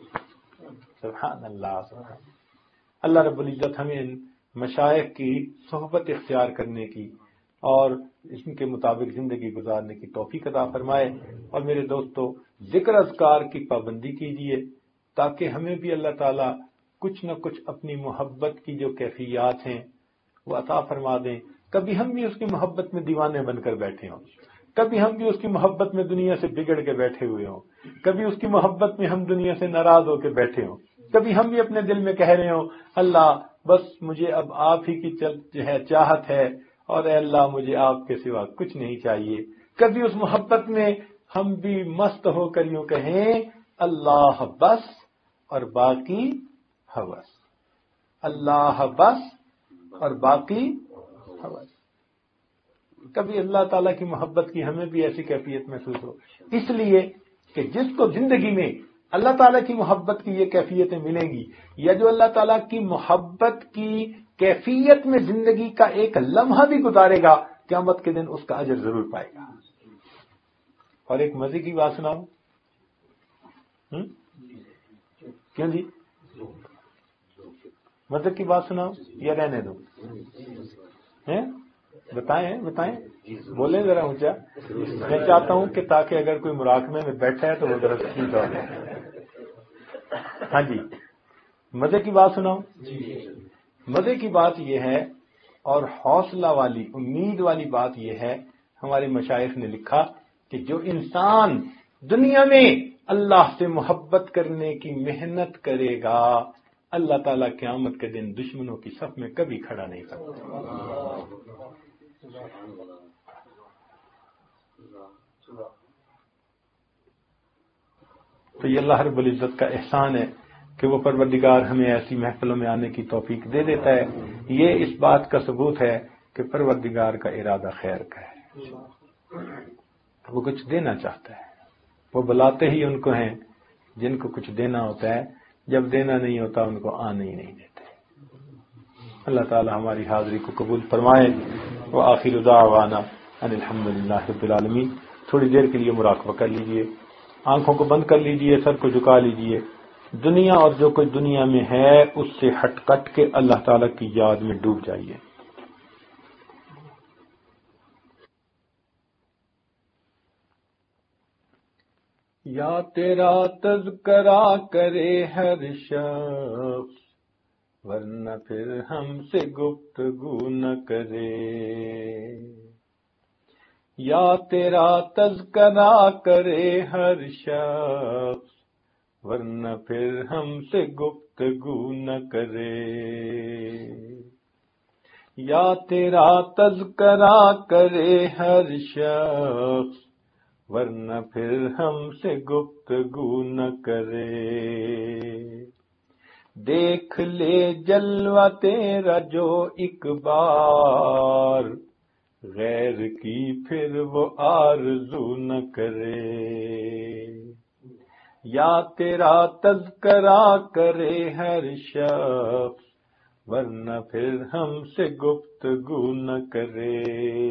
سبحان اللہ، سبحان اللہ رب العزت ہمیں ان مشائخ کی صحبت اختیار کرنے کی اور اس کے مطابق زندگی گزارنے کی توفیق عطا فرمائے۔ اور میرے دوستو، ذکر اذکار کی پابندی کیجیے تاکہ ہمیں بھی اللہ تعالیٰ کچھ نہ کچھ اپنی محبت کی جو کیفیات ہیں وہ عطا فرما دیں۔ کبھی ہم بھی اس کی محبت میں دیوانے بن کر بیٹھے ہوں، کبھی ہم بھی اس کی محبت میں دنیا سے بگڑ کے بیٹھے ہوئے ہوں، کبھی اس کی محبت میں ہم دنیا سے ناراض ہو کے بیٹھے ہوں، کبھی ہم بھی اپنے دل میں کہہ رہے ہوں اللہ بس مجھے اب آپ ہی کی جو ہے چاہت ہے، اور اے اللہ مجھے آپ کے سوا کچھ نہیں چاہیے۔ کبھی اس محبت میں ہم بھی مست ہو کر یوں کہیں اللہ بس اور باقی ہوس، اللہ بس اور باقی ہوس۔ کبھی اللہ تعالیٰ کی محبت کی ہمیں بھی ایسی کیفیت محسوس ہو، اس لیے کہ جس کو زندگی میں اللہ تعالیٰ کی محبت کی یہ کیفیتیں ملیں گی، یا جو اللہ تعالیٰ کی محبت کی کیفیت میں زندگی کا ایک لمحہ بھی گزارے گا، قیامت کے دن اس کا اجر ضرور پائے گا۔ اور ایک مزے کی بات سناؤں؟ کیوں جی؟ مزے کی بات سناؤں یا رہنے دو؟ بتائیں بولیں ذرا اونچا۔ میں چاہتا ہوں کہ تاکہ اگر کوئی مراقبے میں بیٹھا ہے تو وہ ذرا ٹھیک ہو۔ ہاں جی، مزے کی بات سناؤں؟ مزے کی بات یہ ہے اور حوصلہ والی امید والی بات یہ ہے، ہمارے مشائخ نے لکھا کہ جو انسان دنیا میں اللہ سے محبت کرنے کی محنت کرے گا، اللہ تعالیٰ قیامت کے دن دشمنوں کی صف میں کبھی کھڑا نہیں کرتا۔ تو یہ اللہ رب العزت کا احسان ہے کہ وہ پروردگار ہمیں ایسی محفلوں میں آنے کی توفیق دے دیتا ہے۔ یہ اس بات کا ثبوت ہے کہ پروردگار کا ارادہ خیر کا ہے، وہ کچھ دینا چاہتا ہے۔ وہ بلاتے ہی ان کو ہیں جن کو کچھ دینا ہوتا ہے، جب دینا نہیں ہوتا ان کو آنے ہی نہیں دیتے۔ اللہ تعالی ہماری حاضری کو قبول فرمائے. وآخر دعوانا ان الحمدللہ رب العالمین. تھوڑی دیر کے لیے مراقبہ کر لیجئے، آنکھوں کو بند کر لیجئے، سر کو جھکا لیجئے. دنیا اور جو کچھ دنیا میں ہے اس سے ہٹ کٹ کے اللہ تعالی کی یاد میں ڈوب جائیے. یا تیرا تذکرہ کرے ہر شخص ورنہ پھر ہم سے گفتگو نہ کرے. یا تیرا تذکرہ کرے ہر شخص ورنہ پھر ہم سے گفتگو نہ کرے. یا تیرا تذکرہ کرے ہر شخص ورنہ پھر ہم سے گفتگو نہ کرے. دیکھ لے جلوہ تیرا جو ایک بار غیر کی پھر وہ آرزو نہ کرے. یا تیرا تذکرہ کرے ہر شخص ورنہ پھر ہم سے گفتگو نہ کرے.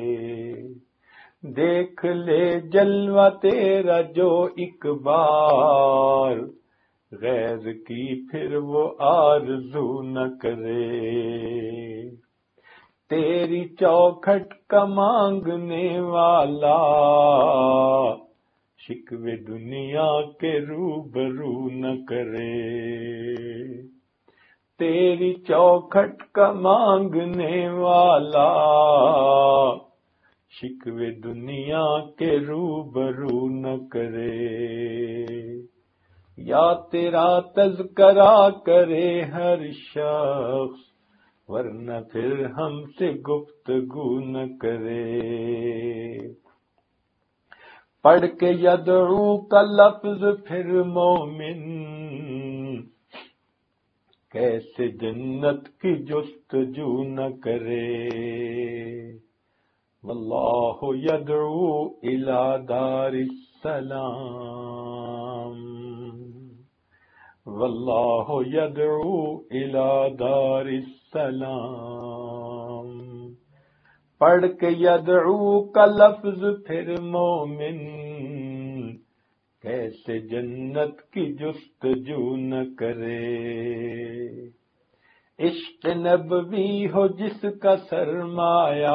دیکھ لے جلوہ تیرا جو ایک بار غیر کی پھر وہ آرزو نہ کرے. تیری چوکھٹ کا مانگنے والا شکوے دنیا کے روبرو نہ کرے. تیری چوکھٹ کا مانگنے والا شکوے دنیا کے روبرو نہ کرے. یا تیرا تذکرہ کرے ہر شخص ورنہ پھر ہم سے گفتگو نہ کرے. پڑھ کے یدعو کا لفظ پھر مومن کیسے جنت کی جستجو نہ کرے. واللہ یدعو الی دار السلام واللہ یدعو الی دار السلام. پڑھ کے یدعو کا لفظ پھر مومن کیسے جنت کی جستجو نہ کرے. عشق نبوی ہو جس کا سرمایہ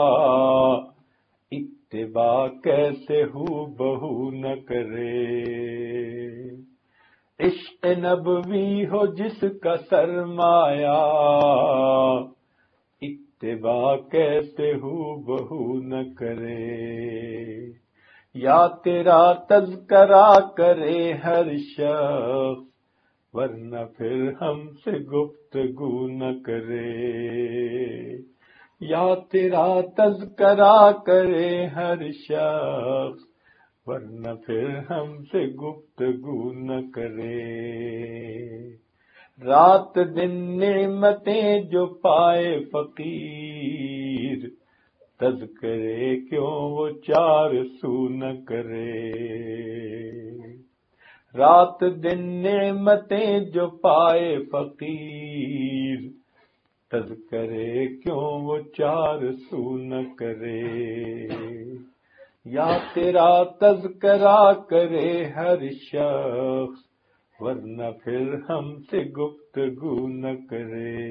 اتباع کیسے ہو بہو نہ کرے. عشق نبوی ہو جس کا سرمایہ اتباع کیسے ہو بہو نہ کرے. یا تیرا تذکرہ کرے ہر شخص ورنہ پھر ہم سے گفتگو نہ کرے. یا تیرا تذکرہ کرے ہر شخص ورنہ پھر ہم سے گفتگو نہ کرے. رات دن نعمتیں جو پائے فقیر تذکرے کیوں وہ چار سو نہ کرے. رات دن نعمتیں جو پائے فقیر تذکرے کیوں وہ چار سو نہ کرے. یا تیرا تذکرہ کرے ہر شخص ورنہ پھر ہم سے گفتگو نہ کرے.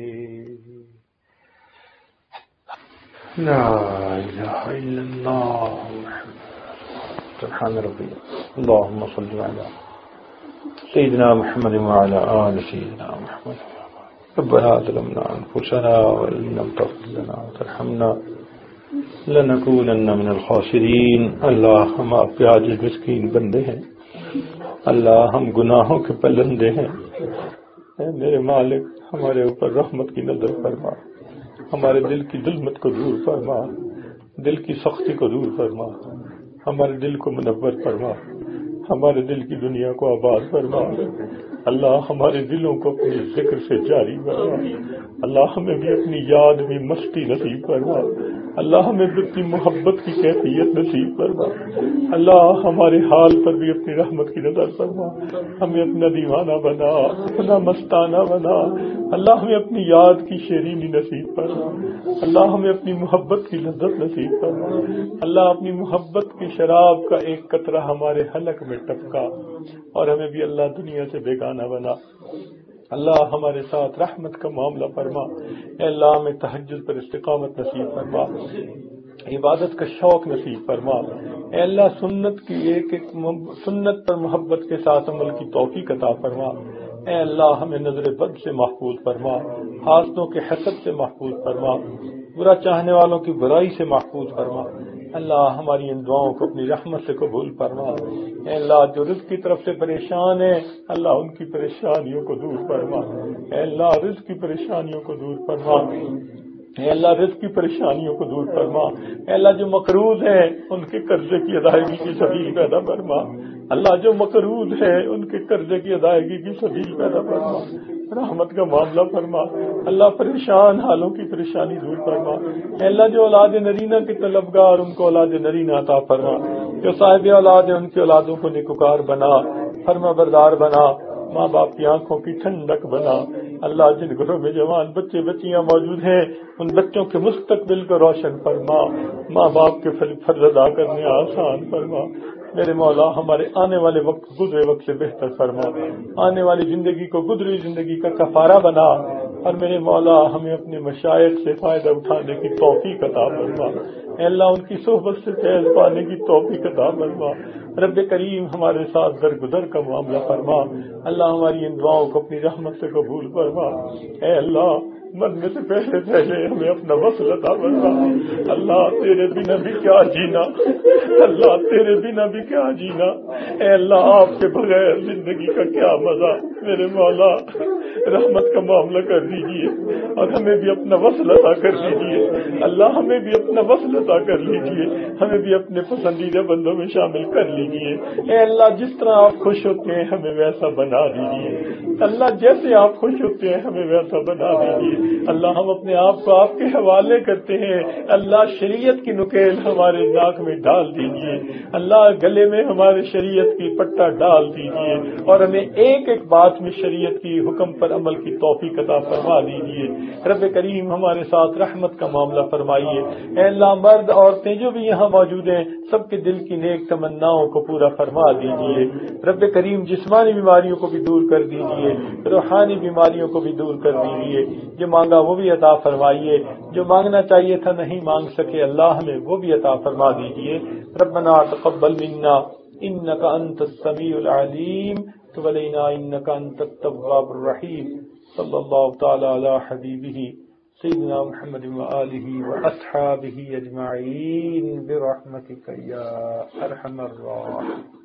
لا الہ الا اللہ سبحان ربی. اللهم صل على سيدنا محمد وعلى آل سيدنا محمد. ربنا ظلمنا أنفسنا وإن لم تغفر لنا وترحمنا لنكونن من الخاسرين. اللہ ہم آپ کے عاجز مسکین بندے ہیں، اللہ ہم گناہوں کے پلندے ہیں. اے میرے مالک ہمارے اوپر رحمت کی نظر فرما، ہمارے دل کی ظلمت کو دور فرما، دل کی سختی کو دور فرما، ہمارے دل کو منور فرما، ہمارے دل کی دنیا کو آباد فرما. اللہ ہمارے دلوں کو اپنی ذکر سے جاری فرما. اللہ ہمیں بھی اپنی یاد میں مستی نصیب فرما. اللہ ہمیں بھی اپنی محبت کی کیفیت نصیب فرما، اللہ ہمارے حال پر بھی اپنی رحمت کی نظر فرما، ہمیں اپنا دیوانہ بنا، اپنا مستانہ بنا، اللہ ہمیں اپنی یاد کی شیرینی نصیب فرما، اللہ ہمیں اپنی محبت کی لذت نصیب فرما، اللہ اپنی محبت کی شراب کا ایک قطرہ ہمارے حلق میں ٹپکا اور ہمیں بھی اللہ دنیا سے بیگانہ بنا، اللہ ہمارے ساتھ رحمت کا معاملہ فرما، اے اللہ ہمیں تہجد پر استقامت نصیب فرما، عبادت کا شوق نصیب فرما، اے اللہ سنت کی ایک سنت پر محبت کے ساتھ عمل کی توفیق عطا فرما، اے اللہ ہمیں نظر بد سے محفوظ فرما، حاسدوں کے حسد سے محفوظ فرما، برا چاہنے والوں کی برائی سے محفوظ فرما، اللہ ہماری ان دعاؤں کو اپنی رحمت سے قبول فرما، اے اللہ جو رزق کی طرف سے پریشان ہیں اللہ ان کی پریشانیوں کو دور فرما، اے اللہ رزق کی پریشانیوں کو دور فرما، اے اللہ رزق کی پریشانیوں کو دور فرما، اے اللہ جو مقروض ہیں ان کے قرضے کی ادائیگی کی سبیل پیدا فرما، اللہ جو مقروض ہیں ان کے قرضے کی ادائیگی کی سبیل پیدا فرما، رحمت کا معاملہ فرما، اللہ پریشان حالوں کی پریشانی دور فرما، اے اللہ جو اولاد نرینہ کے طلبگار ان کو اولاد نرینہ عطا فرما، جو صاحب اولاد ہیں ان کی اولادوں کو نیکوکار بنا، فرما بردار بنا، ماں باپ کی آنکھوں کی ٹھنڈک بنا، اللہ جن گھروں میں جوان بچے بچیاں موجود ہیں ان بچوں کے مستقبل کو روشن فرما، ماں باپ کے فرض ادا کرنے آسان فرما، میرے مولا ہمارے آنے والے وقت گزرے وقت سے بہتر فرما، آنے والی زندگی کو گزری زندگی کا کفارہ بنا، اور میرے مولا ہمیں اپنے مشائخ سے فائدہ اٹھانے کی توفیق عطا فرما، اے اللہ ان کی صحبت سے فیض پانے کی توفیق عطا فرما، رب کریم ہمارے ساتھ درگزر کا معاملہ فرما، اللہ ہماری ان دعاؤں کو اپنی رحمت سے قبول فرما، اے اللہ مرنے سے پہلے ہمیں اپنا وصل عطا فرما، اللہ تیرے بنا بھی کیا جینا، اللہ تیرے بنا بھی کیا جینا، اے اللہ آپ کے بغیر زندگی کا کیا مزہ، میرے مولا رحمت کا معاملہ کر دیجئے اور ہمیں بھی اپنا وصل عطا کر دیجئے، اللہ ہمیں بھی اپنا وصل عطا کر لیجئے، ہمیں بھی اپنے پسندیدہ بندوں میں شامل کر لیجئے، اے اللہ جس طرح آپ خوش ہوتے ہیں ہمیں ویسا بنا دیجئے، اللہ جیسے آپ خوش ہوتے ہیں ہمیں ویسا بنا دیجئے، اللہ ہم اپنے آپ کو آپ کے حوالے کرتے ہیں، اللہ شریعت کی نکیل ہمارے ناک میں ڈال دیجئے، اللہ گلے میں ہمارے شریعت کی پٹا ڈال دیجئے اور ہمیں ایک ایک بات میں شریعت کی حکم پر عمل کی توفیق عطا فرما دیجئے، رب کریم ہمارے ساتھ رحمت کا معاملہ فرمائیے، اے اللہ مرد عورتیں جو بھی یہاں موجود ہیں سب کے دل کی نیک تمناؤں کو پورا فرما دیجئے، رب کریم جسمانی بیماریوں کو بھی دور کر دیجئے، روحانی بیماریوں کو بھی دور کر دیجئے، جو مانگا وہ بھی عطا فرمائیے، جو مانگنا چاہیے تھا نہیں مانگ سکے اللہ ہمیں وہ بھی عطا فرما دیجئے، ربنا تقبل منا انك انت السميع العليم تب علينا انك انت التواب الرحيم صلى الله تعالى على حبيبه سيدنا محمد وآله وأصحابه أجمعين برحمتك يا أرحم الراحمين.